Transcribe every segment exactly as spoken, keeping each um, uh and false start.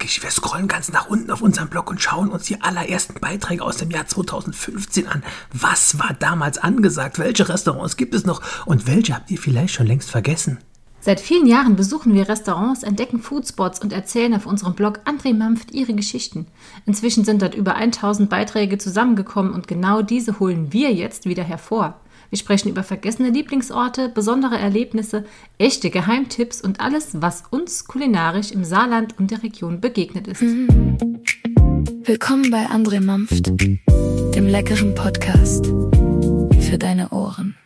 wirklich, wir scrollen ganz nach unten auf unserem Blog und schauen uns die allerersten Beiträge aus dem Jahr zweitausendfünfzehn an. Was war damals angesagt? Welche Restaurants gibt es noch? Und welche habt ihr vielleicht schon längst vergessen? Seit vielen Jahren besuchen wir Restaurants, entdecken Foodspots und erzählen auf unserem Blog André Mampft ihre Geschichten. Inzwischen sind dort über tausend Beiträge zusammengekommen und genau diese holen wir jetzt wieder hervor. Wir sprechen über vergessene Lieblingsorte, besondere Erlebnisse, echte Geheimtipps und alles, was uns kulinarisch im Saarland und der Region begegnet ist. Mhm. Willkommen bei André Mampft, dem leckeren Podcast für deine Ohren.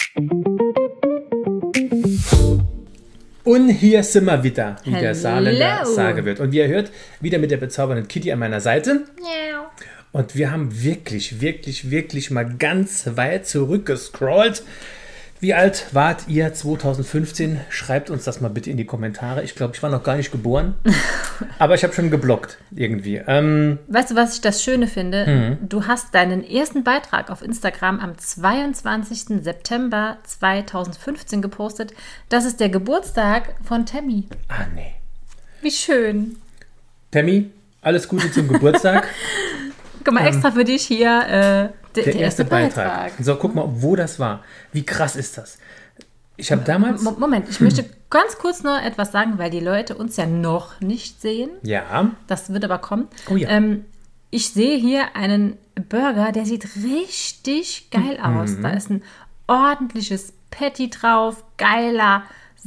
Und hier sind wir wieder, wie Hello. der Saarländer sagen wird. Und wie ihr hört, wieder mit der bezaubernden Kitty an meiner Seite. Ja. Und wir haben wirklich, wirklich, wirklich mal ganz weit zurückgescrollt. Wie alt wart ihr zweitausendfünfzehn? Schreibt uns das mal bitte in die Kommentare. Ich glaube, ich war noch gar nicht geboren, aber ich habe schon geblockt irgendwie. Ähm, Weißt du, was ich das Schöne finde? Mhm. Du hast deinen ersten Beitrag auf Instagram am zweiundzwanzigsten September zweitausendfünfzehn gepostet. Das ist der Geburtstag von Tammy. Ah, nee. Wie schön. Tammy, alles Gute zum Geburtstag. Guck mal, extra für dich hier äh, der, der, der erste, erste Beitrag. Beitrag. So, guck mal, wo das war. Wie krass ist das? Ich habe damals... Moment, ich möchte ganz kurz noch etwas sagen, weil die Leute uns ja noch nicht sehen. Ja. Das wird aber kommen. Oh ja. Ähm, ich sehe hier einen Burger, der sieht richtig geil aus. Mhm. Da ist ein ordentliches Patty drauf, geiler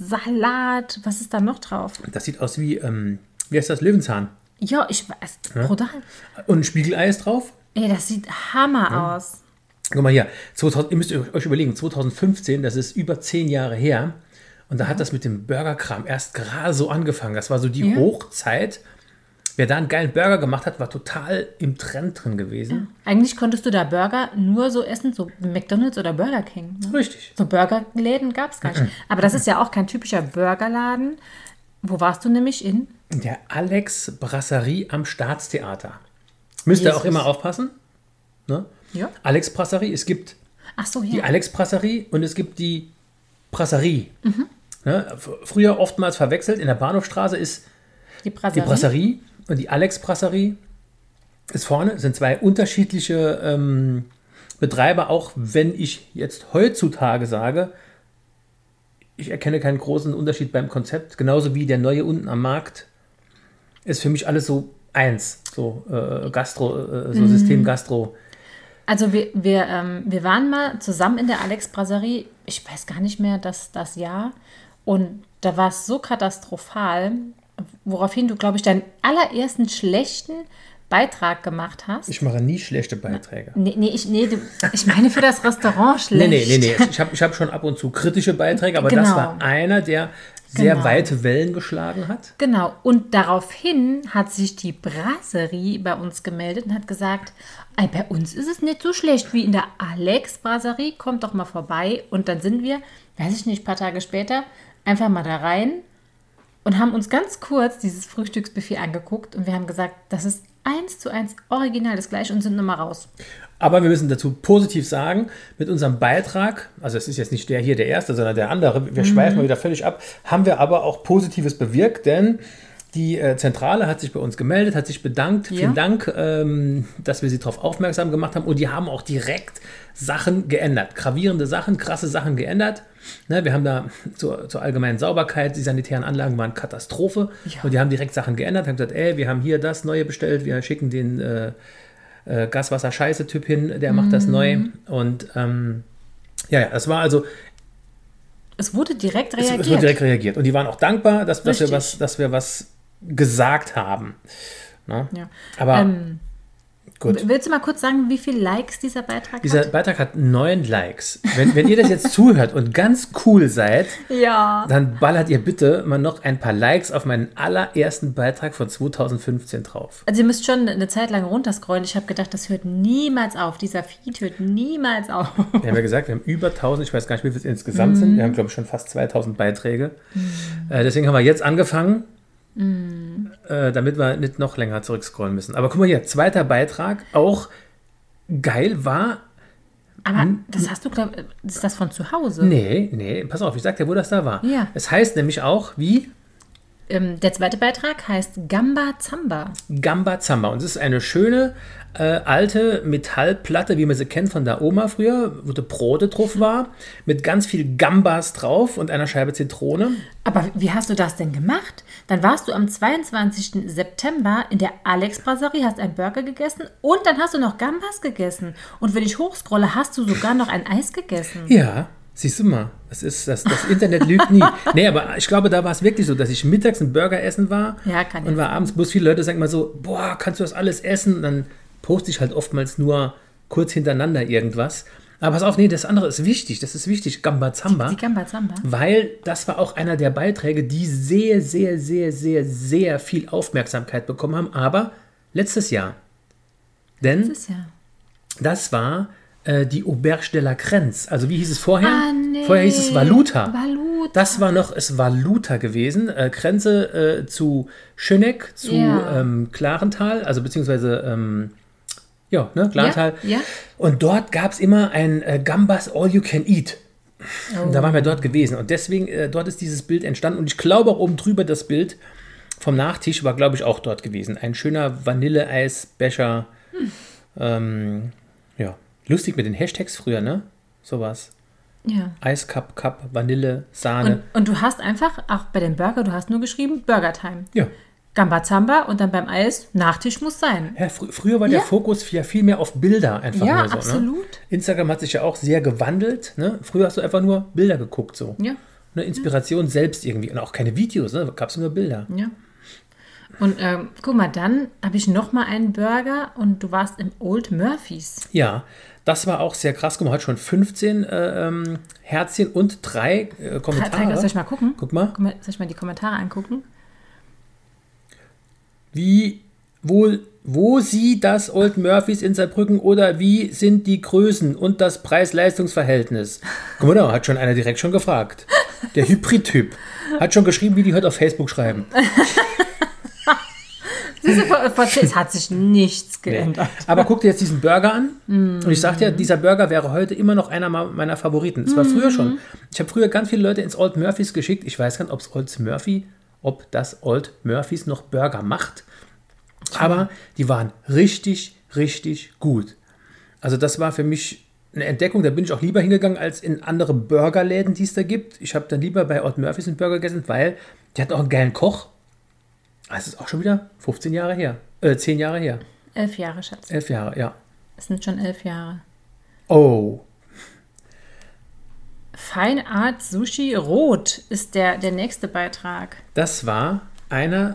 Salat. Was ist da noch drauf? Das sieht aus wie, ähm, wie heißt das, Löwenzahn? Ja, ich weiß, Ja. brutal. Und ein Spiegelei ist drauf. Ey, das sieht Hammer Ja. aus. Guck mal hier, zweitausend, ihr müsst euch überlegen, zweitausendfünfzehn, das ist über zehn Jahre her. Und da hat das mit dem Burgerkram erst gerade so angefangen. Das war so die Ja. Hochzeit. Wer da einen geilen Burger gemacht hat, war total im Trend drin gewesen. Eigentlich konntest du da Burger nur so essen, so McDonald's oder Burger King. Ne? Richtig. So Burgerläden gab es gar nicht. Aber das ist ja auch kein typischer Burgerladen. Wo warst du nämlich in? Der Alex Brasserie am Staatstheater. Müsst ihr Jesus. auch immer aufpassen. Ne? Ja. Alex Brasserie, es gibt Ach so, die ja. Alex Brasserie und es gibt die Brasserie. Ne? f- Früher oftmals verwechselt, in der Bahnhofstraße ist Die die Brasserie. Brasserie und die Alex Brasserie ist vorne, sind zwei unterschiedliche ähm, Betreiber, auch wenn ich jetzt heutzutage sage, ich erkenne keinen großen Unterschied beim Konzept, genauso wie der neue unten am Markt ist für mich alles so eins, so äh, Gastro, äh, so System Gastro. Also wir, wir, ähm, wir waren mal zusammen in der Alex Brasserie, ich weiß gar nicht mehr das, das Jahr, und da war es so katastrophal, woraufhin du, glaube ich, deinen allerersten schlechten Beitrag gemacht hast. Ich mache nie schlechte Beiträge. Nee, nee, ich, nee du, ich meine für das Restaurant Nee, schlecht. nee, nee, nee. Ich habe ich hab schon ab und zu kritische Beiträge, aber das Genau. war einer, der sehr Genau. weite Wellen geschlagen hat. Genau, und daraufhin hat sich die Brasserie bei uns gemeldet und hat gesagt, ey, bei uns ist es nicht so schlecht wie in der Alex Brasserie, kommt doch mal vorbei. Und dann sind wir, weiß ich nicht, ein paar Tage später, einfach mal da rein und haben uns ganz kurz dieses Frühstücksbuffet angeguckt und wir haben gesagt, das ist eins zu eins original das gleiche und sind nochmal raus. Aber wir müssen dazu positiv sagen, mit unserem Beitrag, also es ist jetzt nicht der hier der erste, sondern der andere, wir schweifen mal wieder völlig ab, haben wir aber auch Positives bewirkt, denn die äh, Zentrale hat sich bei uns gemeldet, hat sich bedankt. Ja. Vielen Dank, ähm, dass wir sie darauf aufmerksam gemacht haben. Und die haben auch direkt Sachen geändert. Gravierende Sachen, krasse Sachen geändert. Ne, wir haben da zur, zur allgemeinen Sauberkeit, die sanitären Anlagen waren Katastrophe. Ja. Und die haben direkt Sachen geändert, haben gesagt, ey, wir haben hier das Neue bestellt, wir schicken den äh, äh, Gaswasser-Scheiße-Typ hin, der macht das neu. Und ähm, ja, ja, das war also... Es wurde direkt Es, reagiert. es wurde direkt reagiert. Und die waren auch dankbar, dass, dass, wir, Richtig. was, dass wir was gesagt haben. Ne? Ja. Aber Ähm, gut. willst du mal kurz sagen, wie viele Likes dieser Beitrag Dieser hat? Beitrag hat neun Likes. Wenn, wenn ihr das jetzt zuhört und ganz cool seid, Ja. dann ballert ihr bitte mal noch ein paar Likes auf meinen allerersten Beitrag von zweitausendfünfzehn drauf. Also ihr müsst schon eine Zeit lang runterscrollen. Ich habe gedacht, das hört niemals auf. Dieser Feed hört niemals auf. Wir haben ja gesagt, wir haben über tausend, ich weiß gar nicht, wie viel es insgesamt sind. Wir haben, glaube ich, schon fast zweitausend Beiträge. Äh, deswegen haben wir jetzt angefangen, äh, damit wir nicht noch länger zurückscrollen müssen. Aber guck mal hier, zweiter Beitrag, auch geil war. Aber das hast du, glaub, ist das von zu Hause? Nee, nee, pass auf, ich sag dir, wo das da war. Ja. Es heißt nämlich auch, wie? ähm, der zweite Beitrag heißt Gamba Zamba. Gamba Zamba. Und es ist eine schöne, äh, alte Metallplatte, wie man sie kennt von der Oma früher, wo der Brote drauf war, mit ganz viel Gambas drauf und einer Scheibe Zitrone. Aber wie hast du das denn gemacht? Dann warst du am zweiundzwanzigsten September in der Alex Brasserie, hast einen Burger gegessen und dann hast du noch Gambas gegessen. Und wenn ich hochscrolle, hast du sogar noch ein Eis gegessen. Ja, siehst du mal, das, ist, das, das Internet lügt nie. Nee, aber ich glaube, da war es wirklich so, dass ich mittags einen Burger essen war Ja, kann und ich war abends, bloß viele Leute sagen mal so, boah, kannst du das alles essen? Und dann poste ich halt oftmals nur kurz hintereinander irgendwas. Aber pass auf, nee, das andere ist wichtig, das ist wichtig, Gamba Zamba. Die Gamba Zamba. Weil das war auch einer der Beiträge, die sehr, sehr, sehr, sehr, sehr viel Aufmerksamkeit bekommen haben, aber letztes Jahr. Denn Das ist ja. das war äh, die Auberge de la Grenze. Also wie hieß es vorher? Ah, nee. Vorher hieß es Valuta. Valuta. Das war noch, es Valuta gewesen. Äh, Grenze äh, zu Schöneck, zu Ja. ähm, Klarental, also beziehungsweise ähm, ja, ne, Klarental. Ja, ja. Und dort gab es immer ein äh, Gambas All You Can Eat. Und da waren wir dort gewesen. Und deswegen, äh, dort ist dieses Bild entstanden. Und ich glaube auch oben drüber das Bild vom Nachtisch war, glaube ich, auch dort gewesen. Ein schöner Vanilleeisbecher. Hm. Ähm, ja, lustig mit den Hashtags früher, ne? Sowas. Ja. Eiscup, Cup, Vanille, Sahne. Und, und du hast einfach, auch bei dem Burger, du hast nur geschrieben Burger Time. ja. Gamba Zamba und dann beim Eis, Nachtisch muss sein. Ja, fr früher war der Ja. Fokus ja viel mehr auf Bilder einfach Ja, nur so. absolut. Ne? Instagram hat sich ja auch sehr gewandelt. Ne? Früher hast du einfach nur Bilder geguckt so. Ja, Eine Inspiration selbst irgendwie. Und auch keine Videos, ne? Gab es nur Bilder. ja. Und ähm, guck mal, dann habe ich noch mal einen Burger und du warst im Old Murphys. Ja, das war auch sehr krass. Guck mal, hat schon fünfzehn äh, ähm, Herzchen und drei äh, Kommentare. Drei, soll ich mal gucken? Guck mal. Guck mal, soll ich mal die Kommentare angucken? Wie, wo, wo sie das Old Murphys in Saarbrücken oder wie sind die Größen und das Preis-Leistungs-Verhältnis? Guck mal, da hat schon einer direkt schon gefragt. Der Hybrid-Typ hat schon geschrieben, wie die heute auf Facebook schreiben. Siehst du, vor, vor, es hat sich nichts Nee. geändert. Aber guck dir jetzt diesen Burger an. Und ich sag dir, dieser Burger wäre heute immer noch einer meiner Favoriten. Es war früher schon. Ich habe früher ganz viele Leute ins Old Murphys geschickt. Ich weiß gar nicht, ob es Old Murphy, ob das Old Murphys noch Burger macht. Aber die waren richtig, richtig gut. Also das war für mich eine Entdeckung. Da bin ich auch lieber hingegangen als in andere Burgerläden, die es da gibt. Ich habe dann lieber bei Old Murphys einen Burger gegessen, weil die hatten auch einen geilen Koch. Das ist auch schon wieder fünfzehn Jahre her. Äh, zehn Jahre her. Elf Jahre, Schatz. elf Jahre, ja. Es sind schon elf Jahre. Oh. Fine Art Sushi Rot ist der, der nächste Beitrag. Das war einer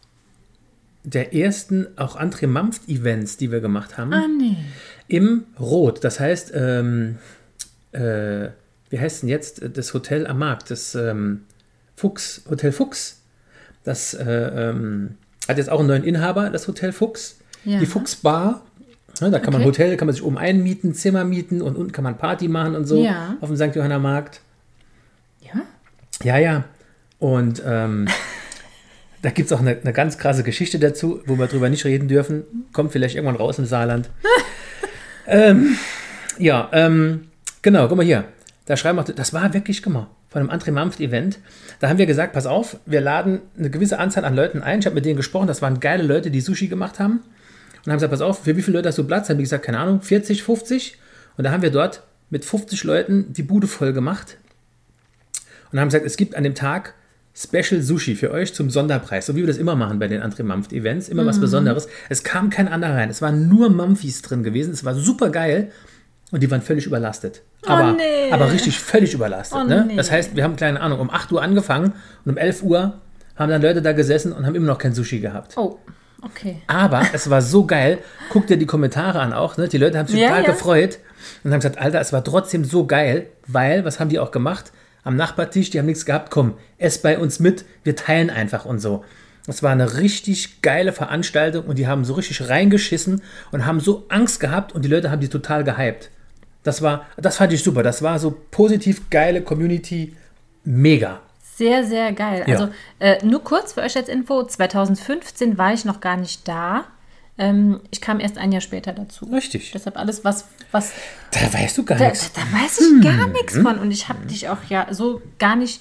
der ersten auch André Mampft-Events, die wir gemacht haben. Ah, nee. Im Rot. Das heißt, ähm, äh, wie heißt denn jetzt das Hotel am Markt? Das ähm, Fuchs, Hotel Fuchs. Das äh, ähm, hat jetzt auch einen neuen Inhaber, das Hotel Fuchs. Ja. Die Fuchsbar. Ja, da kann man Okay. Hotel, kann man sich oben einmieten, Zimmer mieten und unten kann man Party machen und so Ja. auf dem Sankt Johanner Markt. Ja? Ja, ja. Und ähm, da gibt es auch eine, eine ganz krasse Geschichte dazu, wo wir drüber nicht reden dürfen. Kommt vielleicht irgendwann raus im Saarland. ähm, ja, ähm, genau, guck mal hier. Da schreiben wir, das war wirklich, guck mal, von einem André Mampft-Event. Da haben wir gesagt, pass auf, wir laden eine gewisse Anzahl an Leuten ein. Ich habe mit denen gesprochen, das waren geile Leute, die Sushi gemacht haben. Und haben gesagt, pass auf, für wie viele Leute hast du Platz? Haben die gesagt, keine Ahnung, vierzig, fünfzig. Und da haben wir dort mit fünfzig Leuten die Bude voll gemacht. Und haben gesagt, es gibt an dem Tag Special Sushi für euch zum Sonderpreis. So wie wir das immer machen bei den André Mampft Events. Immer was Besonderes. Es kam kein anderer rein. Es waren nur Mampfis drin gewesen. Es war super geil. Und die waren völlig überlastet. Aber, nee. aber richtig völlig überlastet. Oh, ne? nee. Das heißt, wir haben, keine Ahnung, um acht Uhr angefangen und um elf Uhr haben dann Leute da gesessen und haben immer noch kein Sushi gehabt. Oh, okay. Aber es war so geil. Guck dir die Kommentare an auch. Ne? Die Leute haben sich Ja, total ja. gefreut und haben gesagt, Alter, es war trotzdem so geil, weil, was haben die auch gemacht? Am Nachbartisch, die haben nichts gehabt, komm, ess bei uns mit, wir teilen einfach und so. Das war eine richtig geile Veranstaltung und die haben so richtig reingeschissen und haben so Angst gehabt und die Leute haben die total gehypt. Das war, das fand ich super. Das war so positiv geile Community. Mega. Sehr, sehr geil. Ja. Also äh, nur kurz für euch als Info, zwanzig fünfzehn war ich noch gar nicht da. Ähm, ich kam erst ein Jahr später dazu. Richtig. Deshalb alles, was... was Da weißt du gar da, da, nichts. da weiß ich gar nichts von. Und ich habe dich auch ja so gar nicht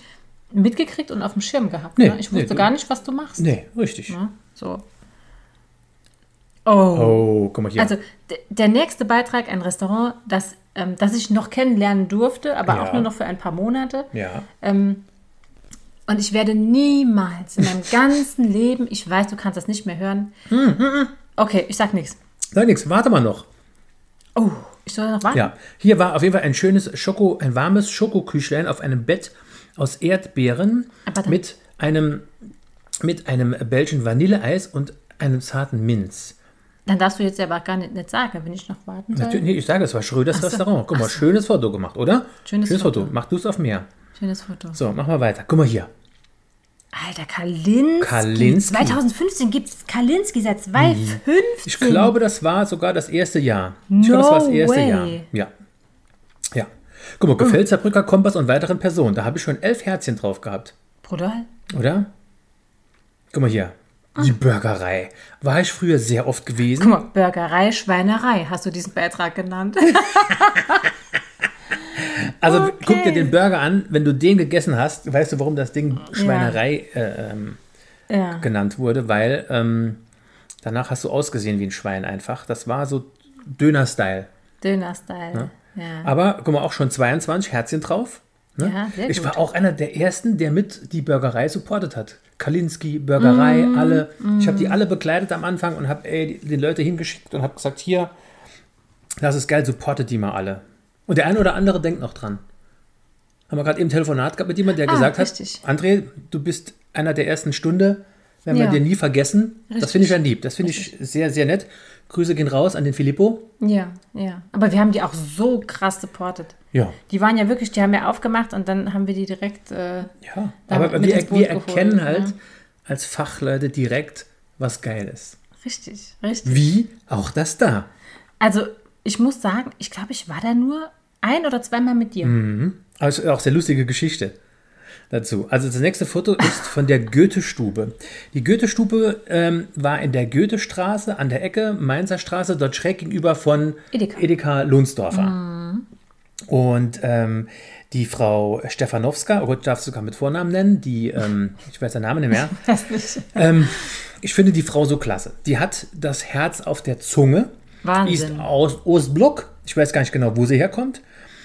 mitgekriegt und auf dem Schirm gehabt. Nee, Ne? Ich wusste nee, gar nicht, was du machst. Nee, richtig. Ne? So. Oh. Oh, guck mal hier. Also d- der nächste Beitrag, ein Restaurant, das, ähm, das ich noch kennenlernen durfte, aber Ja. auch nur noch für ein paar Monate. ja. Ähm, und ich werde niemals in meinem ganzen Leben, ich weiß, du kannst das nicht mehr hören. Okay, ich sag nichts. Sag nichts, warte mal noch. Oh, ich soll noch warten? Ja, hier war auf jeden Fall ein schönes Schoko, ein warmes Schokoküchlein auf einem Bett aus Erdbeeren Aber dann- mit einem, mit einem Belgian Vanilleeis und einem zarten Minz. Dann darfst du jetzt aber gar nicht, nicht sagen, wenn ich noch warten soll. Natürlich, nee, ich sage, es war Schröders Ach so. Restaurant. Guck mal, Ach so. schönes Foto gemacht, oder? Schönes Foto. Foto. Mach du es auf mehr. Schönes Foto. So, mach mal weiter. Guck mal hier. Alter, Kalinski. Kalinski. zwanzig fünfzehn gibt es Kalinski seit zwanzig fünfzehn. Ich glaube, das war sogar das erste Jahr. Ich glaube, das war das No erste way. Jahr. Ja. Ja. Guck mal, gefällt Saarbrücker Kompass und weiteren Personen. Da habe ich schon elf Herzchen drauf gehabt. Brutal. Oder? Guck mal hier. Die Burgerei. War ich früher sehr oft gewesen. Guck mal, Burgerei, Schweinerei, hast du diesen Beitrag genannt. Also Okay. guck dir den Burger an. Wenn du den gegessen hast, weißt du, warum das Ding Schweinerei äh, ähm, Ja. genannt wurde. Weil ähm, danach hast du ausgesehen wie ein Schwein einfach. Das war so Döner-Style. Döner-Style. Ja. Aber guck mal, auch schon zweiundzwanzig Herzchen drauf. Ne? Ja, sehr ich gut. war auch einer der Ersten, der mit die Burgerei supportet hat. Kalinski, Burgerei, Mm, alle. Ich habe die alle begleitet am Anfang und habe die, die Leute hingeschickt und habe gesagt, hier, das ist geil, supportet die mal alle. Und der eine oder andere denkt noch dran. Haben wir gerade eben ein Telefonat gehabt mit jemandem, der Ah, gesagt richtig. hat, André, du bist einer der ersten Stunde, werden wir Ja. dir nie vergessen. Das Richtig. finde ich ja lieb. Das finde ich sehr, sehr nett. Grüße gehen raus an den Filippo. Ja, ja. Aber wir haben die auch so krass supportet. Ja. Die waren ja wirklich, die haben ja aufgemacht und dann haben wir die direkt. Äh, Ja, Da aber mit wir, ins Boot wir geholt, erkennen halt ne? als Fachleute direkt, was geil ist. richtig, richtig. Wie auch das da. Also, ich muss sagen, ich glaube, ich war da nur ein oder zweimal mit dir. Also auch sehr lustige Geschichte dazu. Also das nächste Foto ist von der Goethe-Stube. Die Goethe-Stube ähm, war in der Goethestraße an der Ecke, Mainzer Straße, dort schräg gegenüber von Edeka. Edeka Lohnsdorfer. Und ähm, die Frau Stefanowska, oh Gott, ich darf sie sogar mit Vornamen nennen, die, ähm, ich weiß den Namen nicht mehr. Weiß nicht. Ähm, ich finde die Frau so klasse. Die hat das Herz auf der Zunge. Wahnsinn. Ist aus Ostblock. Ich weiß gar nicht genau, wo sie herkommt.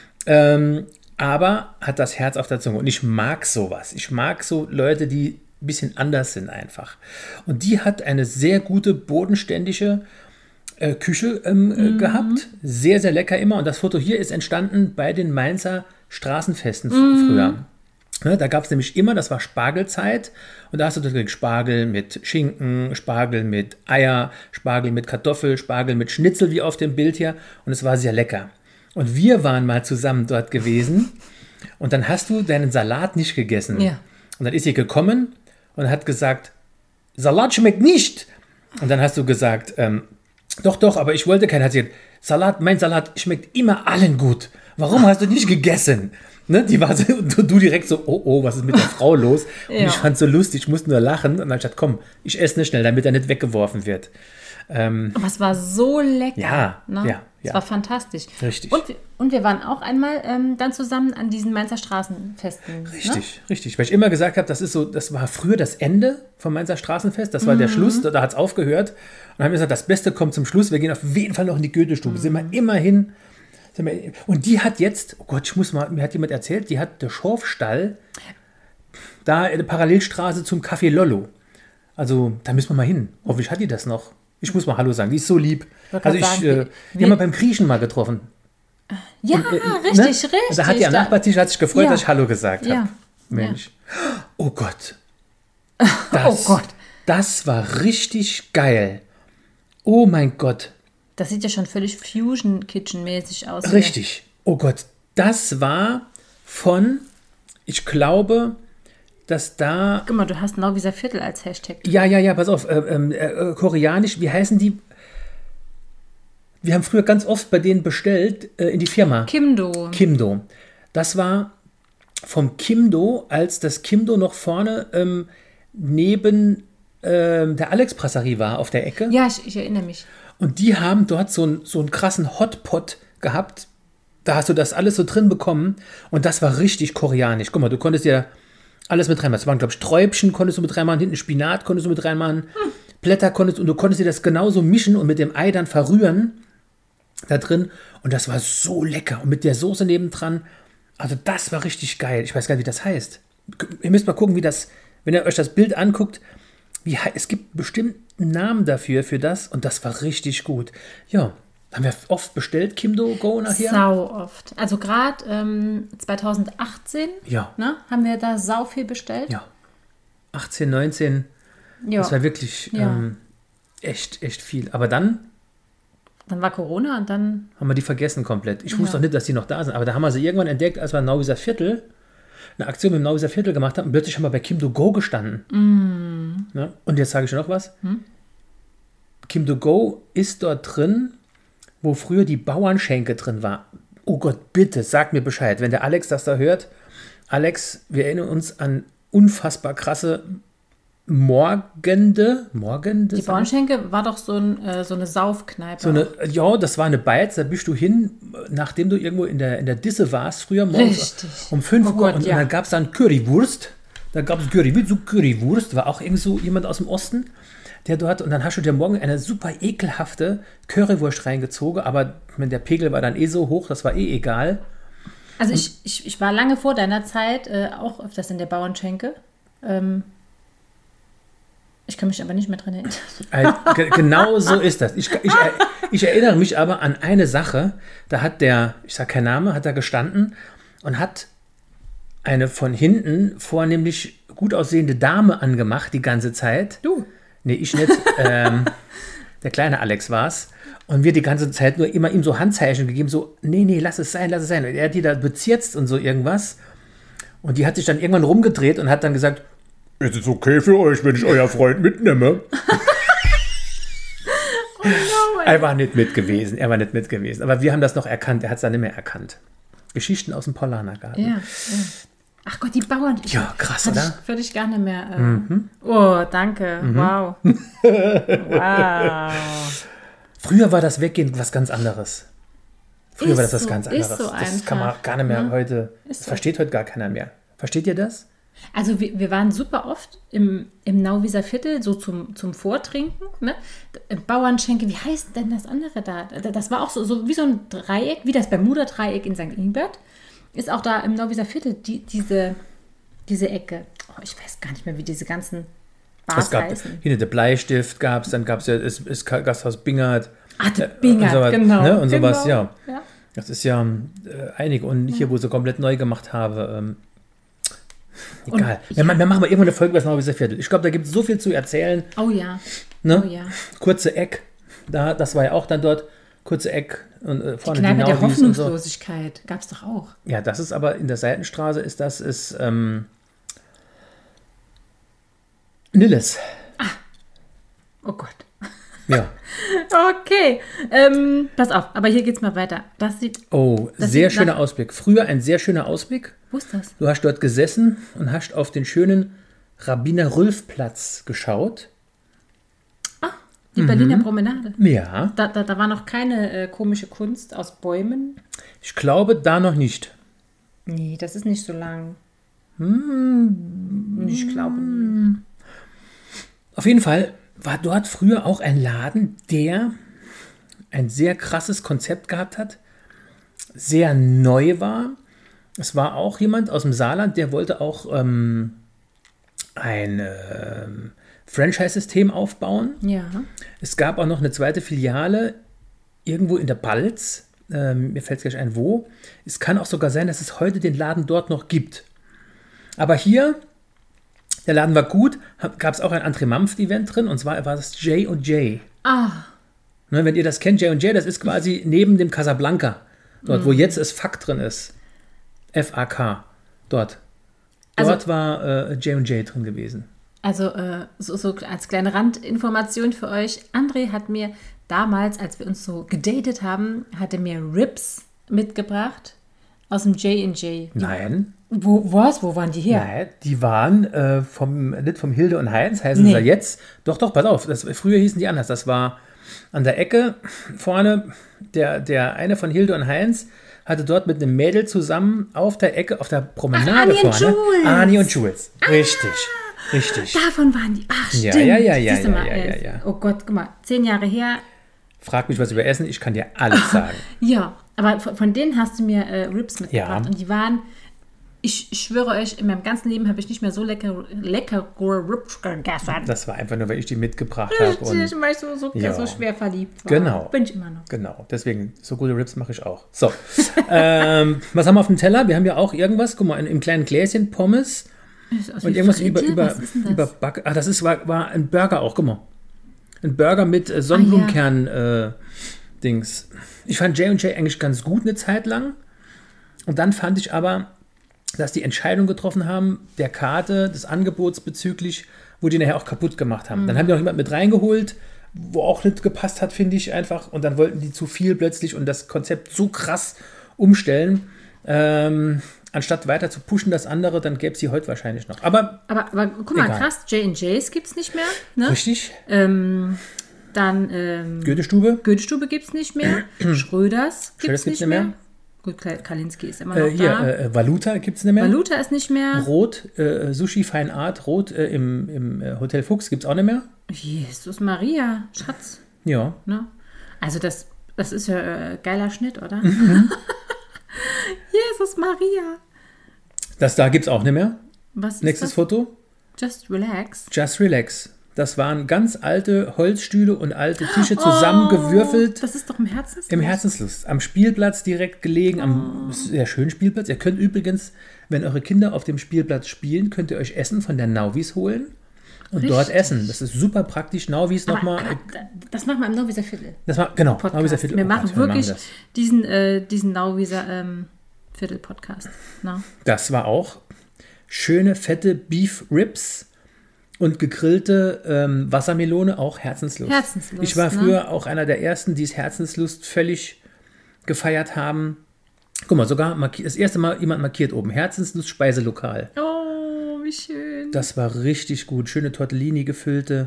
Ähm, aber hat das Herz auf der Zunge. Und ich mag sowas. Ich mag so Leute, die ein bisschen anders sind einfach. Und die hat eine sehr gute, bodenständige äh, Küche ähm, äh, gehabt. Sehr, sehr lecker immer. Und das Foto hier ist entstanden bei den Mainzer Straßenfesten f- früher. Ne, da gab es nämlich immer, das war Spargelzeit, und da hast du natürlich Spargel mit Schinken, Spargel mit Eier, Spargel mit Kartoffel, Spargel mit Schnitzel, wie auf dem Bild hier, und es war sehr lecker. Und wir waren mal zusammen dort gewesen, und dann hast du deinen Salat nicht gegessen. Ja. Und dann ist sie gekommen und hat gesagt, Salat schmeckt nicht. Und dann hast du gesagt, ähm, doch, doch, aber ich wollte keinen. Hat sie gesagt, Salat, mein Salat schmeckt immer allen gut. Warum hast du nicht gegessen? Ne, die war so, du, du direkt so, oh, oh, was ist mit der Frau los? Und Ja. ich fand es so lustig, ich musste nur lachen. Und dann hab ich gesagt, komm, ich esse nicht schnell, damit er nicht weggeworfen wird. Aber es war so lecker. Ja, ne? ja, Es ja. war fantastisch. Richtig. Und, wir- und wir waren auch einmal ähm, dann zusammen an diesen Mainzer Straßenfesten. Ne? Richtig, richtig. Weil ich immer gesagt habe, das ist so, das war früher das Ende vom Mainzer Straßenfest, das war Mhm. der Schluss, da, da hat es aufgehört. Und dann haben wir gesagt, das Beste kommt zum Schluss, wir gehen auf jeden Fall noch in die Goethe-Stube. Sind wir immerhin. Sind wir, und die hat jetzt, oh Gott, ich muss mal, mir hat jemand erzählt, die hat der Schorfstall da in der Parallelstraße zum Café Lollo. Also, da müssen wir mal hin. Hoffentlich hat die das noch. Ich muss mal Hallo sagen, die ist so lieb. wollte Also, ich, gerade sagen, äh, wie- die haben wir beim Griechen mal getroffen. Ja, Und, äh, richtig, ne? richtig. Da hat die am Da- Nachbartisch hat sich gefreut, Ja. dass ich Hallo gesagt Ja. habe. Mensch. Oh Gott. Oh Das, Gott. Das war richtig geil. Oh mein Gott. Das sieht ja schon völlig Fusion-Kitchen-mäßig aus. hier. Richtig. Oh Gott. Das war von, ich glaube, dass da. Guck mal, du hast Nauwieser Viertel als Hashtag. Ja, ja, ja, pass auf. Äh, äh, äh, koreanisch, wie heißen die? Wir haben früher ganz oft bei denen bestellt äh, in die Firma. Kimdo. Kimdo. Das war vom Kimdo, als das Kimdo noch vorne ähm, neben ähm, der Alex Brasserie war auf der Ecke. Ja, ich, ich erinnere mich. Und die haben dort so, einen- so einen krassen Hotpot gehabt. Da hast du das alles so drin bekommen. Und das war richtig koreanisch. Guck mal, du konntest dir Alles mit reinmachen. Das waren, glaube ich, Träubchen konntest du mit reinmachen, hinten Spinat konntest du mit reinmachen, hm. Blätter konntest und du konntest dir das genauso mischen und mit dem Ei dann verrühren da drin. Und das war so lecker. Und mit der Soße nebendran, also das war richtig geil. Ich weiß gar nicht, wie das heißt. Ihr müsst mal gucken, wie das, wenn ihr euch das Bild anguckt, wie, es gibt bestimmt einen Namen dafür, für das. Und das war richtig gut. Ja, haben wir oft bestellt, Kimdo Go nachher? Sau oft. Also gerade ähm, zwanzig achtzehn ja. ne, haben wir da sau viel bestellt. Ja. achtzehn, neunzehn. Ja. Das war wirklich ja. ähm, echt, echt viel. Aber dann... Dann war Corona und dann... Haben wir die vergessen komplett. Ich wusste ja. doch nicht, dass die noch da sind. Aber da haben wir sie irgendwann entdeckt, als wir in Nauwieser Viertel eine Aktion mit dem Nauwieser Viertel gemacht haben. Und plötzlich haben wir bei Kimdo Go gestanden. Mm. Ja, und jetzt sage ich noch was. Hm? Kimdo Go ist dort drin, wo früher die Bauernschenke drin war. Oh Gott, bitte, sag mir Bescheid. Wenn der Alex das da hört. Alex, wir erinnern uns an unfassbar krasse... Morgende, Morgende. Die Bauernschenke war doch so, ein, äh, so eine Saufkneipe. So eine, ja, das war eine Beiz, da bist du hin, nachdem du irgendwo in der, in der Disse warst, früher morgens Richtig. um fünf Oh Uhr. Gott, und, ja. und dann gab es dann Currywurst. Da gab es Currywurst, so Currywurst, war auch irgend so jemand aus dem Osten, der dort, und dann hast du dir morgen eine super ekelhafte Currywurst reingezogen, aber der Pegel war dann eh so hoch, das war eh egal. Also ich, ich, ich war lange vor deiner Zeit äh, auch öfters in der Bauernschenke. Ähm, Ich kann mich aber nicht mehr dran erinnern. G- genau so ist das. Ich, ich, ich erinnere mich aber an eine Sache. Da hat der, ich sage keinen Namen, hat da gestanden und hat eine von hinten vornehmlich gut aussehende Dame angemacht die ganze Zeit. Du? Nee, ich nicht. ähm, der kleine Alex war es. Und wir die ganze Zeit nur immer ihm so Handzeichen gegeben, so, nee, nee, lass es sein, lass es sein. Und er hat die da bezirzt und so irgendwas. Und die hat sich dann irgendwann rumgedreht und hat dann gesagt, ist es okay für euch, wenn ich euer Freund mitnehme? Oh no, er war nicht mit gewesen, er war nicht mit gewesen. Aber wir haben das noch erkannt, er hat es dann nicht mehr erkannt. Geschichten aus dem Paulanergarten. Ja, ja. Ach Gott, die Bauern. Ja, krass, oder? oder? Würde ich gar nicht mehr. Äh, Mhm. Oh, danke. Mhm. Wow. Wow. Früher war das Weggehen was ganz anderes. Früher Ist war das was so, ganz ist anderes. so das einfach, kann man gar nicht mehr ne? heute, Ist das so. versteht heute gar keiner mehr. Versteht ihr das? Also wir, wir waren super oft im, im Nauwieser Viertel, so zum, zum Vortrinken. Ne? Bauernschenke, wie heißt denn das andere da? Das war auch so, so wie so ein Dreieck, wie das Bermuda-Dreieck in Sankt Ingbert. Ist auch da im Nauwieser Viertel die, diese, diese Ecke. Oh, ich weiß gar nicht mehr, wie diese ganzen Bars Es gab heißen. hier der Bleistift gab es, dann gab es ja das, das Gasthaus Bingert. Ah, der äh, Bingert, und sowas, genau. Ne? Und genau. sowas, ja. ja. Das ist ja äh, einige. Und hier, wo sie komplett neu gemacht habe, ähm, egal. Und, wir, ja. wir machen mal irgendwann eine Folge über das Nauwieser Viertel. Ich glaube, da gibt es so viel zu erzählen. Oh ja. Ne? Oh ja. Kurze Eck, da, das war ja auch dann dort. Kurze Eck und äh, vorne Die Kneipe die der Naudis und so. Hoffnungslosigkeit gab es doch auch. Ja, das ist aber in der Seitenstraße, ist das ist ähm, Nilles. Oh Gott. Ja. Okay. Ähm, pass auf, aber hier geht's mal weiter. Das sieht. Oh, Das sehr sieht schöner nach- Ausblick. Früher ein sehr schöner Ausblick. Wo ist das? Du hast dort gesessen und hast auf den schönen Rabbiner-Rülf-Platz geschaut. Die Berliner Promenade. Ja, Da, da, da war noch keine äh, komische Kunst aus Bäumen. ich glaube da noch nicht. Nee, das ist nicht so lang. Hm, ich glaube nicht. Auf jeden Fall war dort früher auch ein Laden, der ein sehr krasses Konzept gehabt hat, sehr neu war. Es war auch jemand aus dem Saarland, der wollte auch ähm, ein ähm, Franchise-System aufbauen. Ja. Es gab auch noch eine zweite Filiale irgendwo in der Balz. Ähm, mir fällt es gleich ein, wo. Es kann auch sogar sein, dass es heute den Laden dort noch gibt. Aber hier, der Laden war gut, gab es auch ein André Mampft-Event drin, und zwar war das J und J. Ah, Ne, wenn ihr das kennt, J und J, das ist quasi neben dem Casablanca, dort, wo jetzt das F A K drin ist. F A K, dort. Dort Also- war äh, J und J drin gewesen. also äh, so, so als kleine Randinformation für euch. André hat mir damals, als wir uns so gedatet haben, hat er mir Ribs mitgebracht aus dem J und J. Nein. Wo, was? Wo waren die her? Nein, die waren äh, vom, nicht vom Hilde und Heinz, heißen Nee. sie ja jetzt. Doch, doch, pass auf, das, früher hießen die anders. Das war an der Ecke vorne, der, der eine von Hilde und Heinz hatte dort mit einem Mädel zusammen auf der Ecke, auf der Promenade Ach, Anni und vorne. Jules. Anni und Jules. Richtig, richtig. Davon waren die. Ach, Ja, stimmt. ja, ja, ja, Siehst du ja, mal, ja, ja, äh, ja. Oh Gott, guck mal, zehn Jahre her. Frag mich was über Essen, ich kann dir alles sagen. Ja, aber von, von denen hast du mir äh, Ribs mitgebracht. Ja. Und die waren, ich, ich schwöre euch, in meinem ganzen Leben habe ich nicht mehr so lecker, lecker Ribs gegessen. Das war einfach nur, weil ich die mitgebracht habe. Und Richtig, weil ich so, so, Ja. so schwer verliebt war. Genau. Bin ich immer noch. genau, deswegen, so gute Ribs mache ich auch. So, ähm, was haben wir auf dem Teller? Wir haben ja auch irgendwas, guck mal, in, im kleinen Gläschen Pommes Ist aus und wie irgendwas Fritte? über, über, Was ist denn das? über Back. Ah, das ist, war, war ein Burger auch, guck mal. Ein Burger mit äh, Sonnenblumenkern äh, Dings. Ich fand J und J eigentlich ganz gut eine Zeit lang. Und dann fand ich aber, dass die Entscheidung getroffen haben, der Karte, des Angebots bezüglich, wo die nachher auch kaputt gemacht haben. Mhm. Dann haben die noch jemand mit reingeholt, wo auch nicht gepasst hat, finde ich einfach. Und dann wollten die zu viel plötzlich und das Konzept so krass umstellen. Ähm, anstatt weiter zu pushen, das andere, dann gäbe es sie heute wahrscheinlich noch. Aber Aber, aber guck mal, Egal. krass, J und J's gibt es nicht mehr. Ne? richtig, Ähm, dann ähm, Goethe-Stube. Goethestube gibt es nicht mehr. Schröders gibt Schröders es gibt's nicht nicht mehr. mehr. Gut, Kla- Kalinski ist immer noch Äh, hier, da. äh, Valuta gibt es nicht mehr. Valuta ist nicht mehr. Rot, äh, Sushi Fine Art, Rot äh, im, im äh, Hotel Fuchs gibt es auch nicht mehr. Jesus Maria, Schatz. Ja. Ne? Also das, das ist ja äh, geiler Schnitt, oder? Mhm. Jesus Maria. Das da gibt es auch nicht mehr. Was ist Nächstes das? Foto. Just relax. Just Relax. Das waren ganz alte Holzstühle und alte Tische zusammengewürfelt. Das ist doch im Herzenslust. Im Herzenslust. Am Spielplatz direkt gelegen, am sehr schönen Spielplatz. Ihr könnt übrigens, wenn eure Kinder auf dem Spielplatz spielen, könnt ihr euch Essen von der Nauvis holen und dort Richtig. essen. Das ist super praktisch. Nauvis Aber, nochmal. aber, das machen wir im Nauwieser Viertel. Das war, genau, Podcast. Nauwieser Viertel. Wir Oh machen Gott, wirklich das. diesen, äh, diesen Nauwieser ähm, Viertel-Podcast. No? Das war auch schöne, fette Beef Ribs und gegrillte ähm, Wassermelone, auch Herzenslust. Herzenslust, Ich war ne? früher auch einer der ersten, die es Herzenslust völlig gefeiert haben. Guck mal, sogar marki- das erste Mal jemand markiert oben. Herzenslust Speiselokal. Oh, wie schön. Das war richtig gut. Schöne Tortellini gefüllte.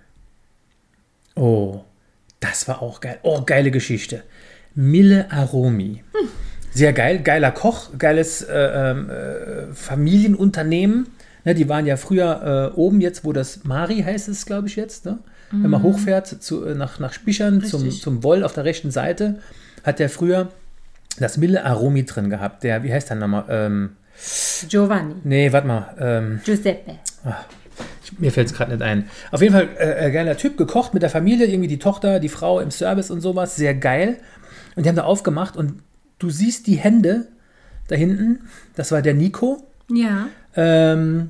Oh, das war auch geil. Oh, geile Geschichte. Mille Aromi. Hm. Sehr geil. Geiler Koch. Geiles äh, äh, Familienunternehmen. Ne, die waren ja früher äh, oben jetzt, wo das Mari heißt es, glaube ich jetzt. Ne? Wenn man hochfährt zu, äh, nach, nach Spichern zum, Richtig. zum Woll auf der rechten Seite, hat der früher das Mille Aromi drin gehabt. Der, wie heißt der nochmal? Ähm, Giovanni. nee, warte mal. Ähm, Giuseppe. ich, mir fällt es gerade nicht ein. Auf jeden Fall äh, äh, geiler Typ, gekocht mit der Familie, irgendwie die Tochter, die Frau im Service und sowas. Sehr geil. Und die haben da aufgemacht und du siehst die Hände da hinten. Das war der Nico. Ja. Ähm,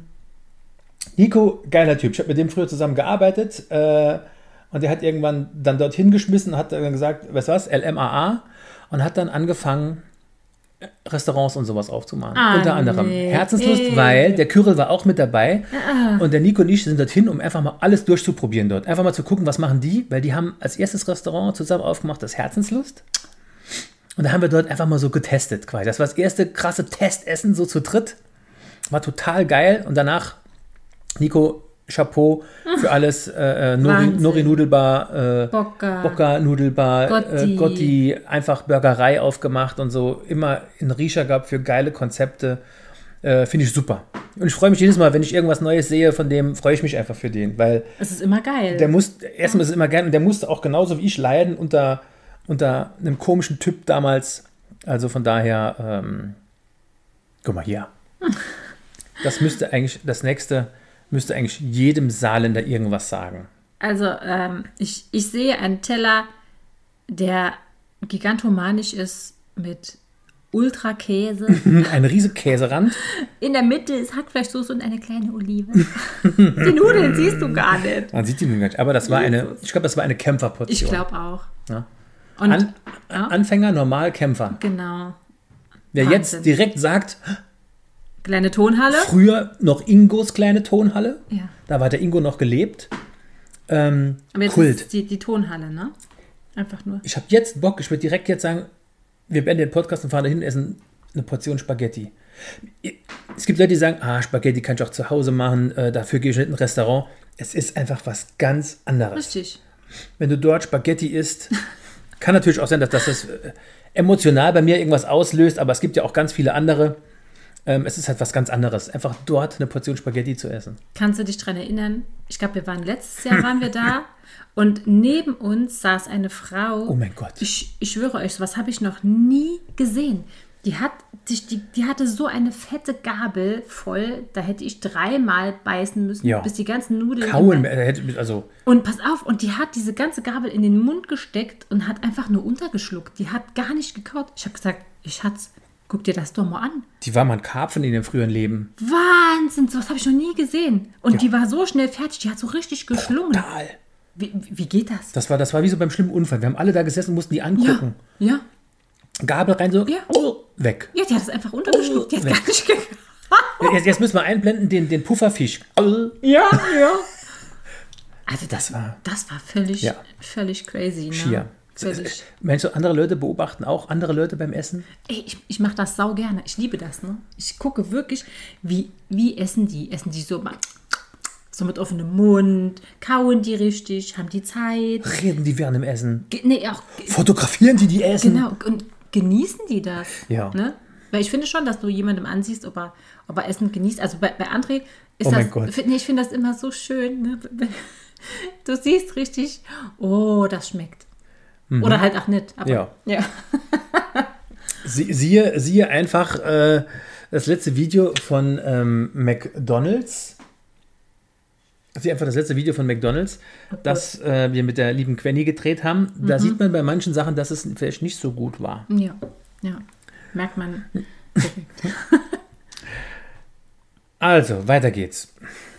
Nico, geiler Typ. Ich habe mit dem früher zusammen gearbeitet äh, und der hat irgendwann dann dorthin geschmissen und hat dann gesagt, weißt du was, L M A A und hat dann angefangen, Restaurants und sowas aufzumachen. Ah, Unter anderem nee. Herzenslust, Ey. weil der Kyrill war auch mit dabei Ah. und der Nico und ich sind dorthin, um einfach mal alles durchzuprobieren dort. Einfach mal zu gucken, was machen die, weil die haben als erstes Restaurant zusammen aufgemacht, das Herzenslust. Und da haben wir dort einfach mal so getestet quasi. Das war das erste krasse Testessen so zu dritt. War total geil und danach Nico, Chapeau für alles, äh, Nori, Wahnsinn. Nori Nudelbar, äh, Bocca. Bocca Nudelbar, Gotti. äh, Gotti, einfach Burgerei aufgemacht und so, immer einen Riecher gehabt für geile Konzepte, äh, finde ich super. Und ich freue mich jedes Mal, wenn ich irgendwas Neues sehe, von dem freue ich mich einfach für den, weil Es ist immer geil. der muss, erstmal ist es immer gern und der musste auch genauso wie ich leiden unter, unter einem komischen Typ damals, also von daher, ähm, guck mal hier. Das müsste eigentlich, das nächste müsste eigentlich jedem Saarländer irgendwas sagen. Also, ähm, ich, ich sehe einen Teller, der gigantomanisch ist mit Ultrakäse. Ein riesiger Käserand. In der Mitte ist Hackfleischsoße und eine kleine Olive. Die Nudeln siehst du gar nicht. Man sieht die nun gar nicht. Aber das war eine, Jesus. ich glaube, das war eine Kämpferportion. Ich glaube auch. Ja. Und, An, ja, Anfänger, normal, Kämpfer. genau. Wer Wahnsinn. jetzt direkt sagt, Kleine Tonhalle. früher noch Ingos kleine Tonhalle, Ja. da war der Ingo noch gelebt. Ähm, Aber jetzt Kult. ist die, die Tonhalle, ne? Einfach nur. Ich habe jetzt Bock, ich würde direkt jetzt sagen, wir beenden den Podcast und fahren dahin und essen eine Portion Spaghetti. Es gibt Leute, die sagen, ah, Spaghetti kann ich auch zu Hause machen, äh, dafür gehe ich nicht in ein Restaurant. Es ist einfach was ganz anderes. Richtig. Wenn du dort Spaghetti isst, kann natürlich auch sein, dass das äh, emotional bei mir irgendwas auslöst, aber es gibt ja auch ganz viele andere. Ähm, es ist halt was ganz anderes, einfach dort eine Portion Spaghetti zu essen. Kannst du dich daran erinnern? Ich glaube, wir waren letztes Jahr waren wir da und neben uns saß eine Frau. Oh mein Gott. Ich, ich schwöre euch, sowas habe ich noch nie gesehen. Die, hat sich, die, die hatte so eine fette Gabel voll, da hätte ich dreimal beißen müssen, Ja. bis die ganzen Nudeln... Kauen, äh, hätte- also Und pass auf, und die hat diese ganze Gabel in den Mund gesteckt und hat einfach nur untergeschluckt. Die hat gar nicht gekaut. Ich habe gesagt, ich Schatz, guck dir das doch mal an. die war mal ein Karpfen in dem früheren Leben. Wahnsinn, sowas habe ich noch nie gesehen. Und die war so schnell fertig, die hat so richtig geschlungen. Total. Wie, wie geht das? Das war, das war wie so beim schlimmen Unfall. Wir haben alle da gesessen und mussten die angucken. Ja, ja. Gabel rein, so, Ja. oh, weg. Ja, die hat es einfach untergeschluckt. Die hat Weg. gar nicht gekaut. Jetzt, jetzt müssen wir einblenden, den, den Pufferfisch. Ja, ja. Also das, Das war- das war völlig, Ja. völlig crazy. Ne? Schier. Völlig. Meinst du, andere Leute beobachten auch andere Leute beim Essen? Ey, ich, ich mache das sau gerne. Ich liebe das. Ne? Ich gucke wirklich, wie, wie essen die? Essen die so, so mit offenem Mund? Kauen die richtig? Haben die Zeit? Reden die während dem Essen? Ge nee, auch, Fotografieren die die Essen? genau. Und genießen die das? Ja. Ne? Weil ich finde schon, dass du jemandem ansiehst, ob er, ob er Essen genießt. Also bei, bei André ist Oh mein das, Gott. find- nee, ich finde das immer so schön. Ne? Du siehst richtig, oh, das schmeckt. Oder halt auch nicht. Aber, Ja. ja. Sie, siehe, siehe einfach äh, das letzte Video von ähm, McDonald's. Siehe einfach das letzte Video von McDonald's, das äh, wir mit der lieben Quenny gedreht haben. Da sieht man bei manchen Sachen, dass es vielleicht nicht so gut war. Ja, ja. Merkt man. direkt. Also, weiter geht's.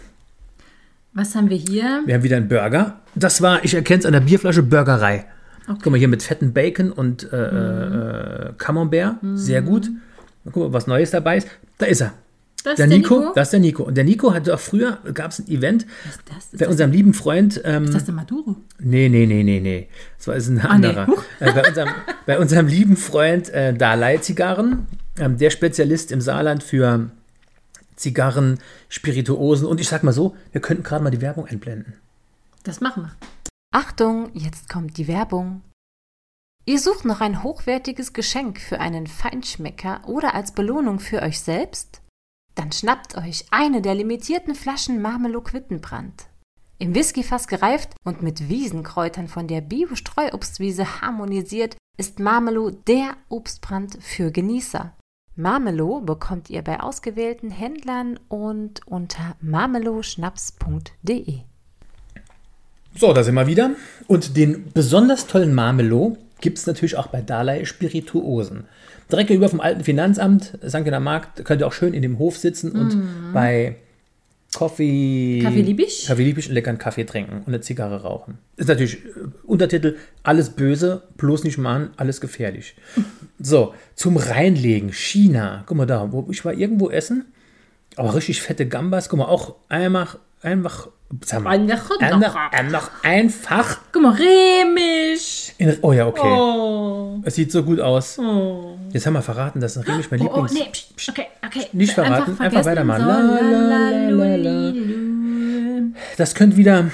Was haben wir hier? Wir haben wieder einen Burger. Das war, ich erkenne es an der Bierflasche, Burgerei. Guck mal, hier mit fetten Bacon und äh, äh, Camembert. Sehr gut. Guck mal, was Neues dabei ist. Da ist er. Das Der ist Nico, das ist der Nico. Und der Nico hatte auch früher, gab es ein Event Was ist das? Ist bei das, unserem lieben Freund. Ähm, ist das der Maduro? nee, nee, nee, nee, nee. Das war ist ein nee. anderer. äh, bei, unserem, bei unserem lieben Freund äh, Dalai Zigarren, ähm, der Spezialist im Saarland für Zigarren, Spirituosen. Und ich sag mal so, wir könnten gerade mal die Werbung einblenden. Das machen wir. Achtung, jetzt kommt die Werbung. Ihr sucht noch ein hochwertiges Geschenk für einen Feinschmecker oder als Belohnung für euch selbst? Dann schnappt euch eine der limitierten Flaschen Marmelo Quittenbrand. Im Whiskyfass gereift und mit Wiesenkräutern von der Bio-Streuobstwiese harmonisiert, ist Marmelo der Obstbrand für Genießer. Marmelo bekommt ihr bei ausgewählten Händlern und unter marmeloschnaps punkt de. So, da sind wir wieder. Und den besonders tollen Marmelo gibt es natürlich auch bei Dalai Spirituosen. Direkt gegenüber vom alten Finanzamt, Sankt Georger Markt, könnt ihr auch schön in dem Hof sitzen und bei Coffee... Kaffee Liebisch? Kaffee Liebisch einen leckeren Kaffee trinken und eine Zigarre rauchen. Ist natürlich äh, Untertitel, alles böse, bloß nicht machen, alles gefährlich. So, zum Reinlegen, China. Guck mal da, wo ich war irgendwo essen, aber richtig fette Gambas. Guck mal, auch einfach, einfach, sag mal, Einfach einfach, einfach einfach. Guck mal, Remisch. In, oh ja, okay. Oh. Es sieht so gut aus. Oh. Jetzt haben wir verraten, dass Remisch mein Oh, oh, Lieblings... nee, pst, pst, okay, okay. Nicht verraten, einfach vergessen. weitermachen. So, La, la, la, la, la. lalalulu. Das könnte wieder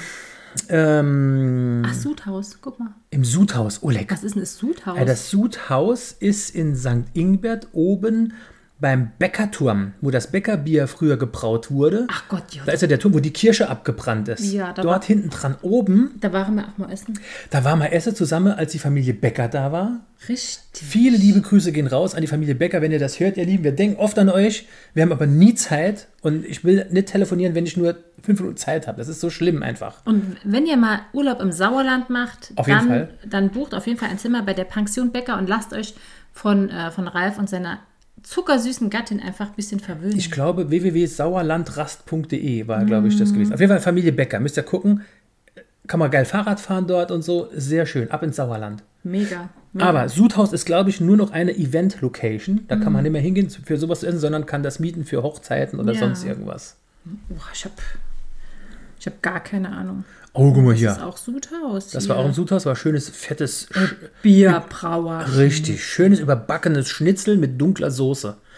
ähm, Ach, Sudhaus, guck mal. im Sudhaus. Oh, lecker. Was ist denn das Sudhaus? Ja, das Sudhaus ist in Sankt Ingbert oben beim Bäckerturm, wo das Bäckerbier früher gebraut wurde. Ach Gott, ja. Da ist ja der Turm, wo die Kirsche abgebrannt ist. Ja, da Dort war- hinten dran oben, Da waren wir auch mal essen. da war mal Essen zusammen, als die Familie Becker da war. Richtig. Viele liebe Grüße gehen raus an die Familie Becker, wenn ihr das hört, ihr Lieben. Wir denken oft an euch, wir haben aber nie Zeit und ich will nicht telefonieren, wenn ich nur fünf Minuten Zeit habe. Das ist so schlimm einfach. Und wenn ihr mal Urlaub im Sauerland macht, Auf jeden dann, Fall. dann bucht auf jeden Fall ein Zimmer bei der Pension Becker und lasst euch von, äh, von Ralf und seiner zuckersüßen Gattin einfach ein bisschen verwöhnen. Ich glaube, w w w punkt sauerlandrast punkt de war, glaube ich, das gewesen. Auf jeden Fall Familie Becker. Müsst ihr gucken. Kann man geil Fahrrad fahren dort und so. Sehr schön. Ab ins Sauerland. Mega. mega. Aber Sudhaus ist, glaube ich, nur noch eine Event-Location. Da kann man nicht mehr hingehen für sowas zu essen, sondern kann das mieten für Hochzeiten oder Ja. sonst irgendwas. Boah, ich habe ich hab gar keine Ahnung. Oh, guck mal Das ist hier. auch Sudhaus. Das hier. war auch im Sudhaus, war schönes, fettes, Sch- Bierbrauer. richtig schönes, überbackenes Schnitzel mit dunkler Soße.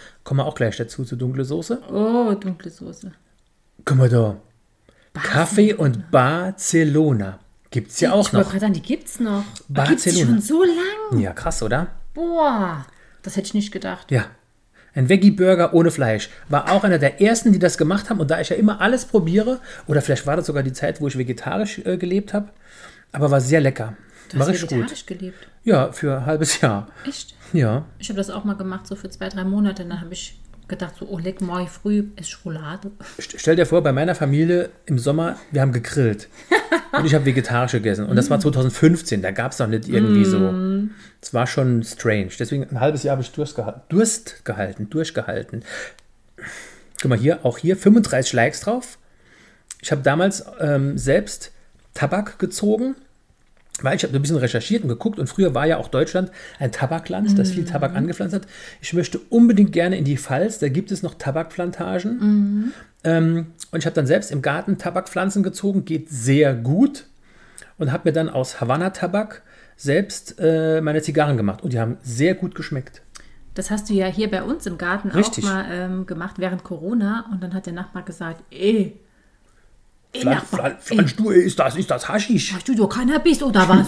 Kommen wir auch gleich dazu, zu dunkle Soße. Oh, dunkle Soße. Guck mal da. Kaffee und Barcelona. Gibt's ja auch Ich wollte noch. gerade sagen, die gibt's noch. Barcelona. Gibt's die schon so lang? Ja, krass, oder? Boah, das hätte ich nicht gedacht. Ja. Ein Veggie-Burger ohne Fleisch. War auch einer der ersten, die das gemacht haben. Und da ich ja immer alles probiere, oder vielleicht war das sogar die Zeit, wo ich vegetarisch äh, gelebt habe, aber war sehr lecker. Du war hast richtig vegetarisch gut. gelebt. Ja, für ein halbes Jahr. Echt? Ja. Ich habe das auch mal gemacht, so für zwei, drei Monate. Dann habe ich gedacht, so, oh, leck, morgen früh ist Schokolade. St- Stell dir vor, bei meiner Familie im Sommer, wir haben gegrillt. Und ich habe vegetarisch gegessen. Und das war zwanzig fünfzehn. Da gab es noch nicht irgendwie so. Es war schon strange. Deswegen ein halbes Jahr habe ich Durst gehalten. Durst gehalten. Durchgehalten. Guck mal hier, auch hier fünfunddreißig Likes drauf. Ich habe damals ähm, selbst Tabak gezogen. Weil ich habe ein bisschen recherchiert und geguckt und früher war ja auch Deutschland ein Tabakland, das viel Tabak angepflanzt hat. Ich möchte unbedingt gerne in die Pfalz, da gibt es noch Tabakplantagen. Mhm. Ähm, und ich habe dann selbst im Garten Tabakpflanzen gezogen, geht sehr gut. Und habe mir dann aus Havanna-Tabak selbst äh, meine Zigarren gemacht. Und die haben sehr gut geschmeckt. Das hast du ja hier bei uns im Garten Richtig. auch mal ähm, gemacht während Corona. Und dann hat der Nachbar gesagt, ey, ey Pflanz, Nachbar, Pflanz, Pflanz, du, ist das, ist das Haschisch? hast du doch Cannabis oder was?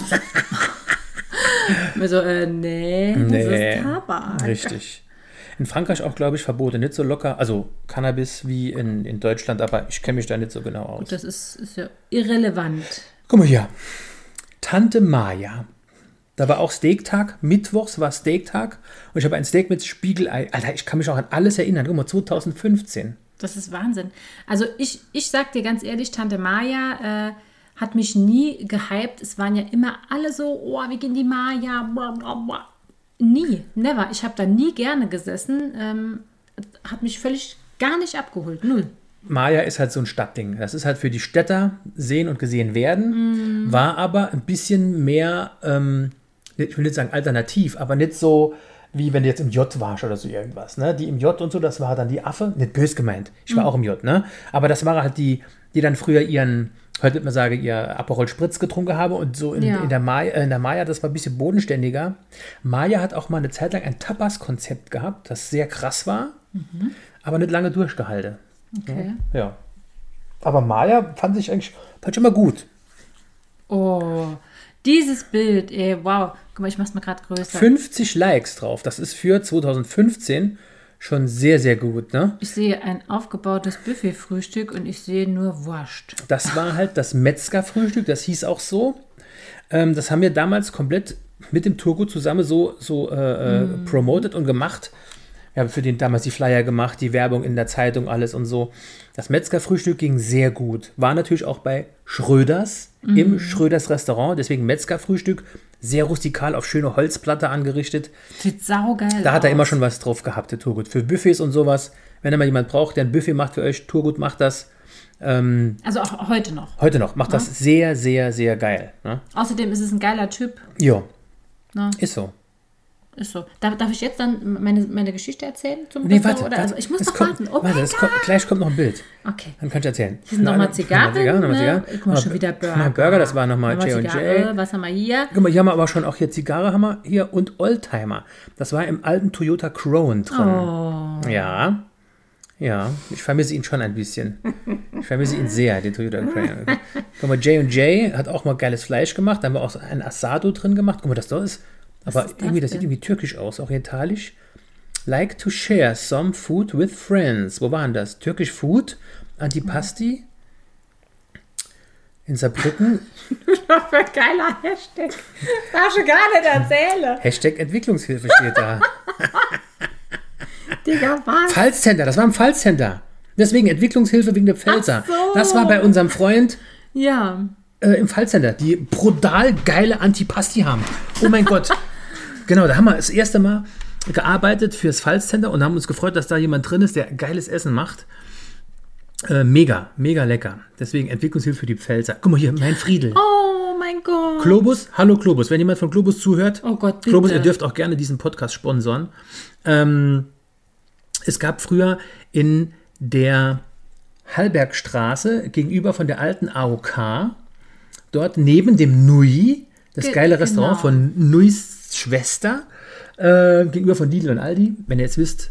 Wir so, äh, nee, das Nee, ist Tabak. richtig. In Frankreich auch, glaube ich, verboten. Nicht so locker, also Cannabis wie in, in Deutschland, aber ich kenne mich da nicht so genau aus. Das ist, ist ja irrelevant. Guck mal hier. Tante Maja. Da war auch Steaktag. Mittwochs war Steaktag. Und ich habe ein Steak mit Spiegelei. Alter, ich kann mich auch an alles erinnern. Guck mal, zwanzig fünfzehn. Das ist Wahnsinn. Also ich, ich sag dir ganz ehrlich, Tante Maja äh, hat mich nie gehypt. Es waren ja immer alle so, oh, wir gehen die Maja. Blablabla. Nie, never. Ich habe da nie gerne gesessen. Ähm, hat mich völlig gar nicht abgeholt. Null. Maja ist halt so ein Stadtding. Das ist halt für die Städter sehen und gesehen werden. Mm. War aber ein bisschen mehr, ähm, ich will nicht sagen alternativ, aber nicht so, wie wenn du jetzt im J warst oder so irgendwas. Ne? Die im J und so, das war dann die Affe. Nicht böse gemeint. Ich war mm. auch im J, ne? Aber das war halt die, die dann früher ihren, heute würde man sagen, ihr Aperol Spritz getrunken habe und so in, Ja. in, der Maja, in der Maja, das war ein bisschen bodenständiger. Maja hat auch mal eine Zeit lang ein Tapas-Konzept gehabt, das sehr krass war, mhm. aber nicht lange durchgehalten. Okay. Ja. Aber Maja fand ich eigentlich fand ich immer gut. Oh, dieses Bild, ey, wow. Guck mal, ich mach's mal gerade größer. fünfzig Likes drauf. Das ist für zwanzig fünfzehn schon sehr, sehr gut, ne? Ich sehe ein aufgebautes Buffet-Frühstück und ich sehe nur Wurst. Das war halt das Metzger-Frühstück, das hieß auch so. Ähm, das haben wir damals komplett mit dem Turgut zusammen so, so äh, mm. promoted und gemacht. Wir haben für den damals die Flyer gemacht, die Werbung in der Zeitung, alles und so. Das Metzger-Frühstück ging sehr gut. War natürlich auch bei Schröders, mm. im Schröders Restaurant. Deswegen Metzger-Frühstück, sehr rustikal auf schöne Holzplatte angerichtet. Sieht saugeil aus. Da hat er immer schon was drauf gehabt, der Turgut. Für Buffets und sowas. Wenn er mal jemand braucht, der ein Buffet macht für euch, Turgut macht das. Ähm, Also auch heute noch. heute noch. Macht Ja. das sehr, sehr, sehr geil. Ne? Außerdem ist es ein geiler Typ. Ja, Ne? ist so. Ist so. Darf, darf ich jetzt dann meine, meine Geschichte erzählen? Zum Nee, Restaurant? warte. Oder? warte. Also ich muss Es noch kommt, warten. Oh warte, mein es Gott. kommt, gleich kommt noch ein Bild. Okay. Dann kannst du erzählen. Hier sind nochmal Noch Zigarren. Zigarren, nochmal ne? Zigarren. Guck mal, schon wieder Burger. Nochmal Burger, das war nochmal Nochmal J und Zigarre. J. Was haben wir hier? Guck mal, hier haben wir aber schon auch hier Zigarre haben wir hier und Oldtimer. Das war im alten Toyota Crown drin. Oh. Ja, ja, ich vermisse ihn schon ein bisschen. Ich vermisse ihn sehr, den Toyota Crown. Guck mal, J und J hat auch mal geiles Fleisch gemacht. Da haben wir auch ein Asado drin gemacht. Guck mal, das da ist. Aber ist das irgendwie, das denn? sieht irgendwie türkisch aus, orientalisch. Like to share some food with friends. Wo war denn das? Türkisch Food, Antipasti. In Saarbrücken. Was für ein geiler Hashtag. Darf ich gar nicht erzählen. Hashtag Entwicklungshilfe steht da. Digga, was? Pfalzcenter, das war im Pfalzcenter. Deswegen Entwicklungshilfe wegen der Pfälzer. Ach so. Das war bei unserem Freund Ja. äh, im Pfalzcenter, die brutal geile Antipasti haben. Oh mein Gott. Genau, da haben wir das erste Mal gearbeitet fürs Pfalzcenter und haben uns gefreut, dass da jemand drin ist, der geiles Essen macht. Äh, mega, mega lecker. Deswegen Entwicklungshilfe für die Pfälzer. Guck mal hier, mein Friedel. Oh mein Gott. Globus, hallo Globus. Wenn jemand von Globus zuhört, Oh Gott, bitte. Globus, ihr dürft auch gerne diesen Podcast sponsoren. Ähm, es gab früher in der Hallbergstraße gegenüber von der alten A O K, dort neben dem Nui, das Ge- geile Restaurant genau. von Nuis Schwester, äh, gegenüber von Lidl und Aldi. Wenn ihr jetzt wisst,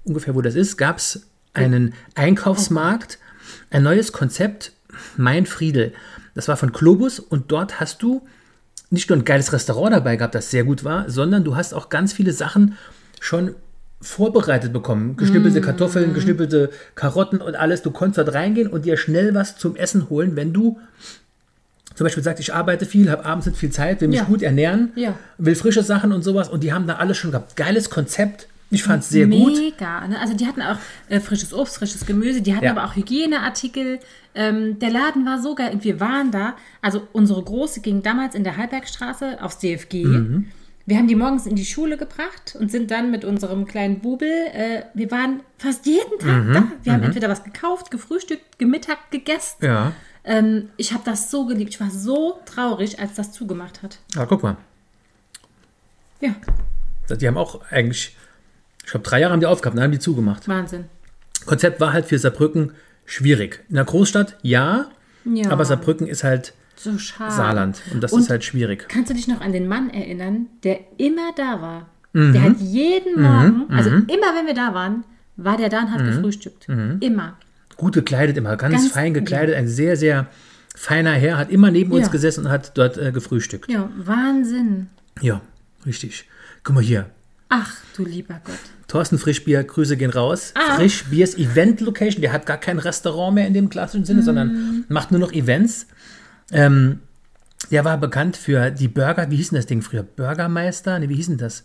ungefähr wo das ist, gab es einen Einkaufsmarkt, ein neues Konzept, Mein Friedel. Das war von Globus und dort hast du nicht nur ein geiles Restaurant dabei gehabt, das sehr gut war, sondern du hast auch ganz viele Sachen schon vorbereitet bekommen. Geschnippelte mm. Kartoffeln, geschnippelte Karotten und alles. Du konntest dort reingehen und dir schnell was zum Essen holen, wenn du zum Beispiel sagst, ich arbeite viel, habe abends nicht viel Zeit, will mich Ja. gut ernähren, Ja. will frische Sachen und sowas und die haben da alles schon gehabt. Geiles Konzept. Ich fand es sehr gut. Mega. Ne? Also die hatten auch äh, frisches Obst, frisches Gemüse, die hatten Ja. aber auch Hygieneartikel. Ähm, der Laden war so geil und wir waren da. Also unsere Große ging damals in der Halbergstraße aufs D F G. Mhm. Wir haben die morgens in die Schule gebracht und sind dann mit unserem kleinen Bubel, äh, wir waren fast jeden Tag Mhm. da. Wir haben entweder was gekauft, gefrühstückt, gemittagt, gegessen. Ja. Ähm, ich habe das so geliebt. Ich war so traurig, als das zugemacht hat. Ah, guck mal. Ja, Die haben auch eigentlich, ich glaube, drei Jahre haben die aufgehabt, dann haben die zugemacht. Wahnsinn. Konzept war halt für Saarbrücken schwierig. In der Großstadt, ja, Ja. aber Saarbrücken ist halt So schade. Saarland und das Und ist halt schwierig. Kannst du dich noch an den Mann erinnern, der immer da war? Mhm. Der hat jeden Morgen, also immer wenn wir da waren, war der da und hat Mhm. gefrühstückt. Immer. Gut gekleidet immer, ganz, Ganz- fein gekleidet, ein sehr, sehr feiner Herr, hat immer neben uns Ja. gesessen und hat dort äh, gefrühstückt. Ja, Wahnsinn. Ja, richtig. Guck mal hier, Ach, du lieber Gott. Thorsten Frischbier, Grüße gehen raus. Ah. Frischbiers Event Location, der hat gar kein Restaurant mehr in dem klassischen Sinne, sondern macht nur noch Events. Ähm, der war bekannt für die Burger, wie hieß denn das Ding früher? Burgermeister? Nee, wie hieß denn das?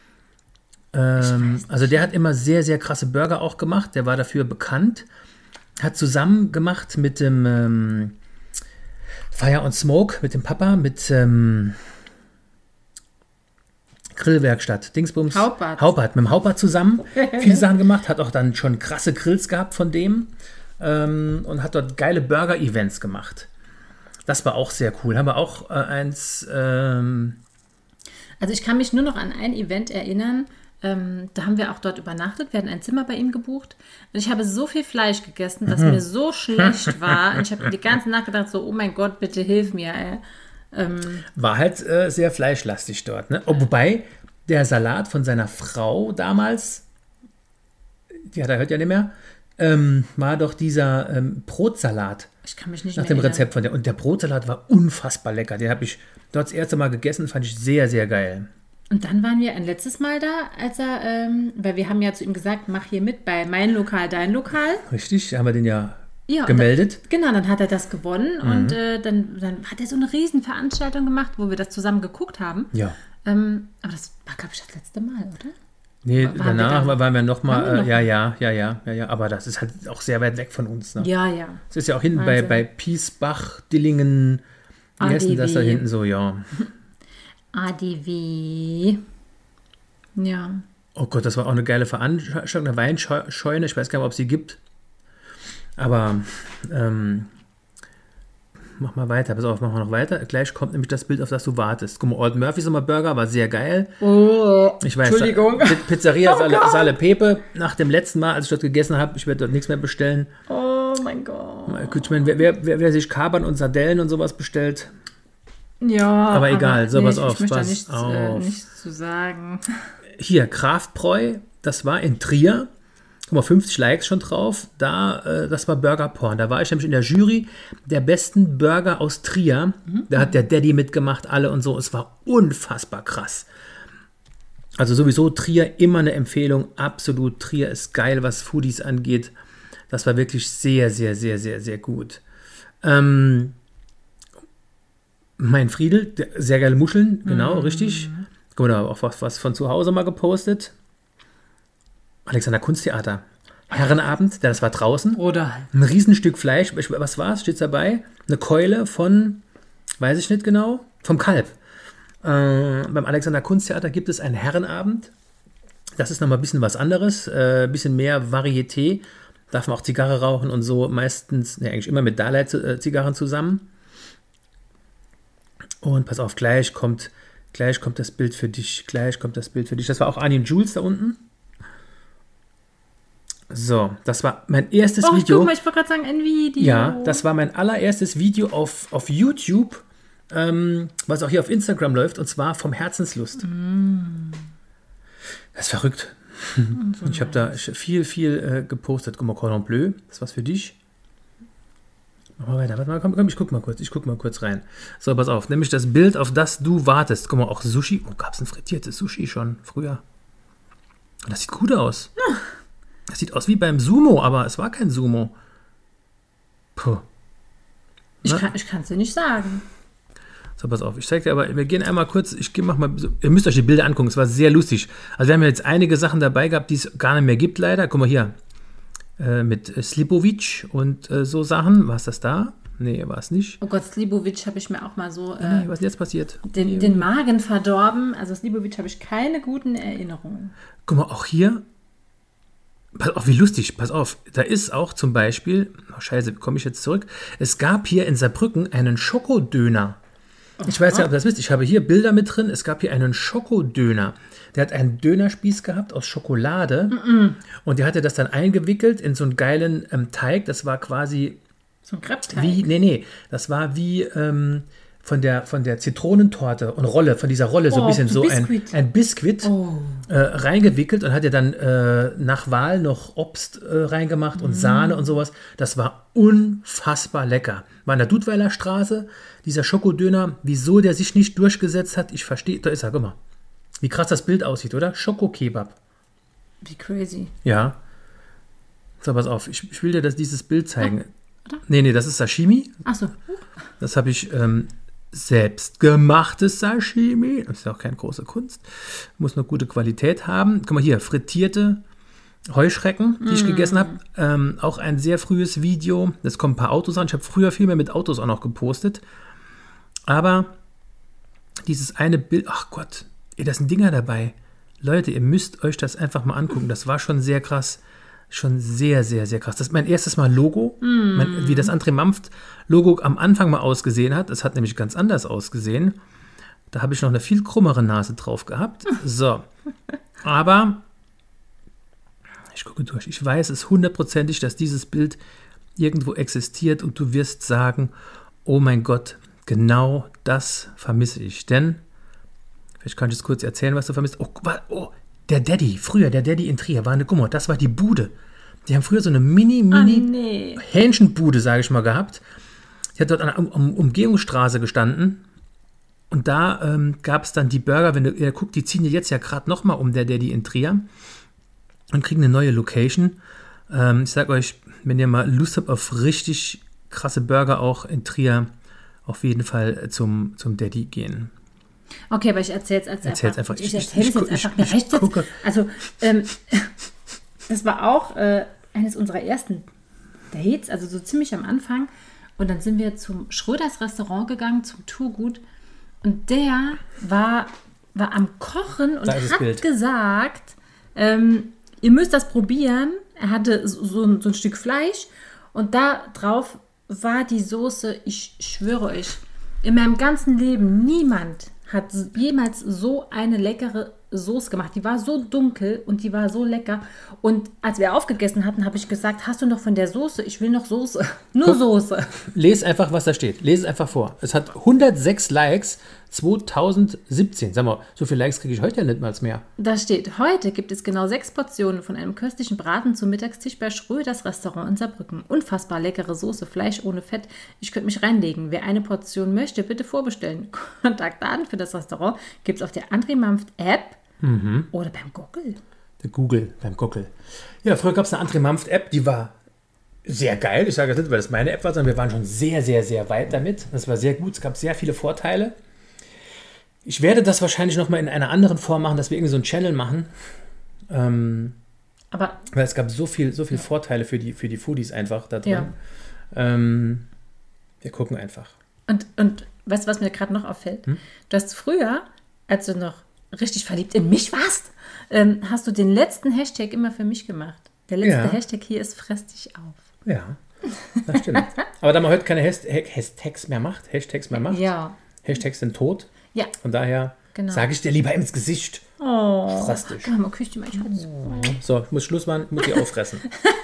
Ähm, also der hat immer sehr, sehr krasse Burger auch gemacht, der war dafür bekannt. Hat zusammen gemacht mit dem ähm, Fire and Smoke, mit dem Papa, mit ähm, Grillwerkstatt, Dingsbums. Haupert. Haupert, mit dem Haupert zusammen viele Sachen gemacht, hat auch dann schon krasse Grills gehabt von dem ähm, und hat dort geile Burger-Events gemacht. Das war auch sehr cool. Haben wir auch äh, eins, ähm, Also ich kann mich nur noch an ein Event erinnern, ähm, da haben wir auch dort übernachtet, wir hatten ein Zimmer bei ihm gebucht und ich habe so viel Fleisch gegessen, dass Mhm. mir so schlecht war und ich habe die ganze Nacht gedacht so, oh mein Gott, bitte hilf mir, ey. Ähm, war halt äh, sehr fleischlastig dort. Ne? Oh, wobei der Salat von seiner Frau damals, die hat er heute ja nicht mehr, ähm, war doch dieser ähm, Brotsalat. ich kann mich nicht Nach mehr dem erinnern. Rezept von der. Und der Brotsalat war unfassbar lecker. Den habe ich dort das erste Mal gegessen, fand ich sehr, sehr geil. Und dann waren wir ein letztes Mal da, als er, ähm, weil wir haben ja zu ihm gesagt, mach hier mit bei mein Lokal, dein Lokal. Richtig, haben wir den ja, Ja, und gemeldet. Dann, genau, dann hat er das gewonnen Mhm. und äh, dann, dann hat er so eine riesen Veranstaltung gemacht, wo wir das zusammen geguckt haben. Ja. Ähm, aber das war, glaube ich, das letzte Mal, oder? Nee, Waren wir danach da? waren wir nochmal, Waren wir noch äh, ja, ja, ja, ja, ja, ja, aber das ist halt auch sehr weit weg von uns. Ne? Ja, ja. Es ist ja auch hinten bei, Wahnsinn. bei Piesbach, Dillingen, wie heißt denn das da A D W. hinten so, ja. A D W. Ja. Oh Gott, das war auch eine geile Veranstaltung, eine Weinscheune, ich weiß gar nicht, ob es sie gibt. Aber, ähm, mach mal weiter, pass auf, mach mal noch weiter. Gleich kommt nämlich das Bild, auf das du wartest. Guck mal, Old Murphy Sommer Burger war sehr geil. Oh, Ich weiß, Entschuldigung. P- Pizzeria Oh Sale, Gott. Sale Pepe, nach dem letzten Mal, als ich dort gegessen habe, ich werde dort nichts mehr bestellen. Oh mein Gott. Gut, ich meine, wer, wer, wer, wer sich Kapern und Sardellen und sowas bestellt, Ja, Aber egal, so, nee, pass ich, auf, Ich möchte da pass nichts, äh, auf. nichts zu sagen. hier, Kraftbräu, das war in Trier. Guck mal, fünfzig Likes schon drauf. Da, äh, das war Burger Porn. Da war ich nämlich in der Jury der besten Burger aus Trier. Da hat der Daddy mitgemacht, alle und so. Es war unfassbar krass. Also sowieso Trier immer eine Empfehlung. Absolut, Trier ist geil, was Foodies angeht. Das war wirklich sehr, sehr, sehr, sehr, sehr gut. Ähm, mein Friedel, der, sehr geile Muscheln, genau, richtig. Guck mal, da auch was, was von zu Hause mal gepostet. Alexander Kunsttheater. Herrenabend, das war draußen. Oder? Ein Riesenstück Fleisch. Was war es? Steht dabei? Eine Keule von, weiß ich nicht genau, vom Kalb. Äh, beim Alexander Kunsttheater gibt es einen Herrenabend. Das ist nochmal ein bisschen was anderes. Ein äh, bisschen mehr Varieté. Darf man auch Zigarre rauchen und so. Meistens, ne, eigentlich immer mit Dalai-Zigarren zusammen. Und pass auf, gleich kommt, gleich kommt das Bild für dich. Gleich kommt das Bild für dich. Das war auch Annie und Jules da unten. So, das war mein erstes Oh, Video. guck mal, ich wollte gerade sagen, ein Video. Ja, das war mein allererstes Video auf, auf YouTube, ähm, was auch hier auf Instagram läuft, und zwar vom Herzenslust. Mm. Das ist verrückt. Und ich habe da viel, viel äh, gepostet. Guck mal, Cordon Bleu, das ist was für dich. Mach mal weiter. Warte mal, komm, komm, ich guck mal kurz. Ich guck mal kurz rein. So, pass auf. Nämlich das Bild, auf das du wartest. Guck mal, auch Sushi. Oh, gab es ein frittiertes Sushi schon früher. Das sieht gut aus. Das sieht aus wie beim Sumo, aber es war kein Sumo. Puh. Ich kann ich kann es dir nicht sagen. So, pass auf, ich zeig dir aber, wir gehen einmal kurz, ich mach mal, ihr müsst euch die Bilder angucken, es war sehr lustig. Also wir haben jetzt einige Sachen dabei gehabt, die es gar nicht mehr gibt leider. Guck mal hier, äh, mit Slibovic und äh, so Sachen. War es das da? Nee, war es nicht. Oh Gott, Slibovic habe ich mir auch mal so äh, Nee, was ist jetzt passiert? den, den Magen verdorben. Also Slibovic habe ich keine guten Erinnerungen. Guck mal, auch hier, pass auf, wie lustig, pass auf, da ist auch zum Beispiel, oh scheiße, wie komme ich jetzt zurück? Es gab hier in Saarbrücken einen Schokodöner. Ich weiß ja, ob ihr das wisst. Ich habe hier Bilder mit drin. Es gab hier einen Schokodöner. Der hat einen Dönerspieß gehabt aus Schokolade. Mm-mm. Und der hatte das dann eingewickelt in so einen geilen ähm, Teig. Das war quasi So ein Krebsteig. wie, nee, nee, das war wie ähm, von, der, von der Zitronentorte und Rolle, von dieser Rolle so ein Oh, bisschen so ein, Biskuit. ein Biskuit Oh. äh, reingewickelt und hat ja dann äh, nach Wahl noch Obst äh, reingemacht und Sahne und sowas. Das war unfassbar lecker. War in der Dudweiler Straße, dieser Schokodöner, wieso der sich nicht durchgesetzt hat, ich verstehe, da ist er, guck mal. Wie krass das Bild aussieht, oder? Schokokebab. Wie crazy. Ja. So, pass auf, ich, ich will dir das, dieses Bild zeigen. Nee, nee, das ist Sashimi. Achso. Das habe ich ähm, selbstgemachtes Sashimi. Das ist ja auch keine große Kunst. Muss nur gute Qualität haben. Guck mal hier, frittierte Heuschrecken, die ich mm. gegessen habe. Ähm, auch ein sehr frühes Video. Es kommen ein paar Autos an. Ich habe früher viel mehr mit Autos auch noch gepostet. Aber dieses eine Bild, ach Gott, ey, da sind Dinger dabei. Leute, ihr müsst euch das einfach mal angucken. Das war schon sehr krass. Schon sehr, sehr, sehr krass. Das ist mein erstes Mal Logo. Mm. Mein, wie das André Mampft-Logo am Anfang mal ausgesehen hat. Es hat nämlich ganz anders ausgesehen. Da habe ich noch eine viel krummere Nase drauf gehabt. So. Aber ich gucke durch. Ich weiß es hundertprozentig, dass dieses Bild irgendwo existiert und du wirst sagen, oh mein Gott, genau das vermisse ich. Denn, vielleicht kann ich jetzt kurz erzählen, was du vermisst. Oh, oh, der Daddy, früher der Daddy in Trier war eine, guck mal, das war die Bude. Die haben früher so eine mini, mini Oh, nee. Hähnchenbude, sage ich mal, gehabt. Die hat dort an der um, um, Umgehungsstraße gestanden. Und da ähm, gab es dann die Burger, wenn du ihr guckt, die ziehen jetzt ja gerade nochmal um, der Daddy in Trier. Und kriegen eine neue Location. Ähm, ich sage euch, wenn ihr mal Lust habt auf richtig krasse Burger auch in Trier, auf jeden Fall zum, zum Daddy gehen. Okay, aber ich erzähle es jetzt Erzähl's einfach. einfach. Ich Ich- erzähle es ich- jetzt ich- einfach. Mir ich reicht jetzt. gucke. Also, ähm, das war auch äh, eines unserer ersten Dates, also so ziemlich am Anfang. Und dann sind wir zum Schröders Restaurant gegangen, zum Turgut. Und der war, war am Kochen und Da ist das hat Bild. gesagt, ähm, ihr müsst das probieren. Er hatte so, so, ein, so ein Stück Fleisch und da drauf war die Soße, ich schwöre euch, in meinem ganzen Leben, niemand hat jemals so eine leckere Soße gemacht. Die war so dunkel und die war so lecker. Und als wir aufgegessen hatten, habe ich gesagt, hast du noch von der Soße? Ich will noch Soße. Nur Guck. Soße. Lese einfach, was da steht. Lese es einfach vor. Es hat hundertsechs Likes zweitausendsiebzehn. Sag mal, so viele Likes kriege ich heute ja nicht mal mehr. Da steht, heute gibt es genau sechs Portionen von einem köstlichen Braten zum Mittagstisch bei Schröders Restaurant in Saarbrücken. Unfassbar leckere Soße, Fleisch ohne Fett. Ich könnte mich reinlegen. Wer eine Portion möchte, bitte vorbestellen. Kontaktdaten für das Restaurant gibt es auf der André Mampft App oder beim Google. Der Google, beim Google. Ja, früher gab es eine André Mampft App, die war sehr geil. Ich sage das nicht, weil das meine App war, sondern wir waren schon sehr, sehr, sehr weit damit. Das war sehr gut. Es gab sehr viele Vorteile. Ich werde das wahrscheinlich nochmal in einer anderen Form machen, dass wir irgendwie so einen Channel machen. Ähm, Aber weil es gab so viel, so viel Vorteile für die, für die Foodies einfach da drin. Ja. Ähm, wir gucken einfach. Und, und weißt du, was mir gerade noch auffällt? Hm? Du hast früher, als du noch richtig verliebt in mich warst, ähm, hast du den letzten Hashtag immer für mich gemacht. Der letzte Ja. Hashtag hier ist fress dich auf. Ja, das stimmt. Aber da man heute keine Hast- Hashtags mehr macht, Hashtags mehr macht, Ja. Hashtags sind tot. Ja. Von daher Genau. sage ich dir lieber ins Gesicht. Oh. Fress dich. Komm mal, küss dich mal. Schatz. So, ich muss Schluss machen, ich muss die auffressen.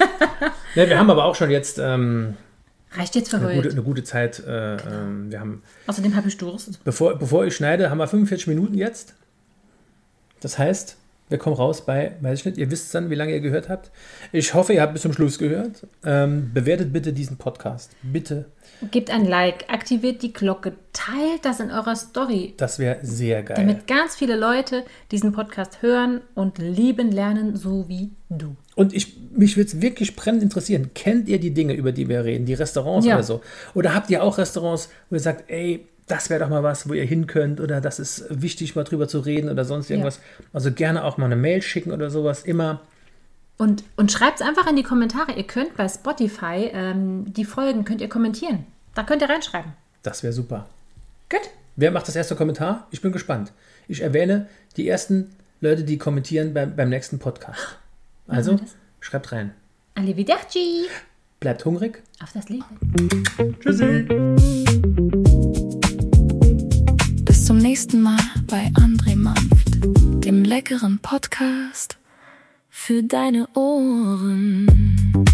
Ne, wir haben aber auch schon jetzt ähm, Reicht jetzt für eine, gute, heute. eine gute Zeit. Äh, ähm, wir haben, Außerdem habe ich Durst. bevor, bevor ich schneide, haben wir fünfundvierzig Minuten jetzt. Das heißt, Wir kommen raus bei, weiß ich nicht, ihr wisst dann, wie lange ihr gehört habt. Ich hoffe, ihr habt bis zum Schluss gehört. Ähm, bewertet bitte diesen Podcast. Bitte. Gebt ein Like, aktiviert die Glocke, teilt das in eurer Story. Das wäre sehr geil. Damit ganz viele Leute diesen Podcast hören und lieben lernen, so wie du. Und ich, mich würde es wirklich brennend interessieren. Kennt ihr die Dinge, über die wir reden? Die Restaurants Ja. oder so? Oder habt ihr auch Restaurants, wo ihr sagt, ey, das wäre doch mal was, wo ihr hin könnt oder das ist wichtig, mal drüber zu reden oder sonst irgendwas. Ja. Also gerne auch mal eine Mail schicken oder sowas, immer. Und, und schreibt es einfach in die Kommentare. Ihr könnt bei Spotify ähm, die Folgen, könnt ihr kommentieren. Da könnt ihr reinschreiben. Das wäre super. Gut. Wer macht das erste Kommentar? Ich bin gespannt. Ich erwähne die ersten Leute, die kommentieren beim, beim nächsten Podcast. Also, schreibt rein. Arrivederci. Bleibt hungrig. Auf das Leben. Tschüssi. Bis zum nächsten Mal bei André Mampft, dem leckeren Podcast für deine Ohren.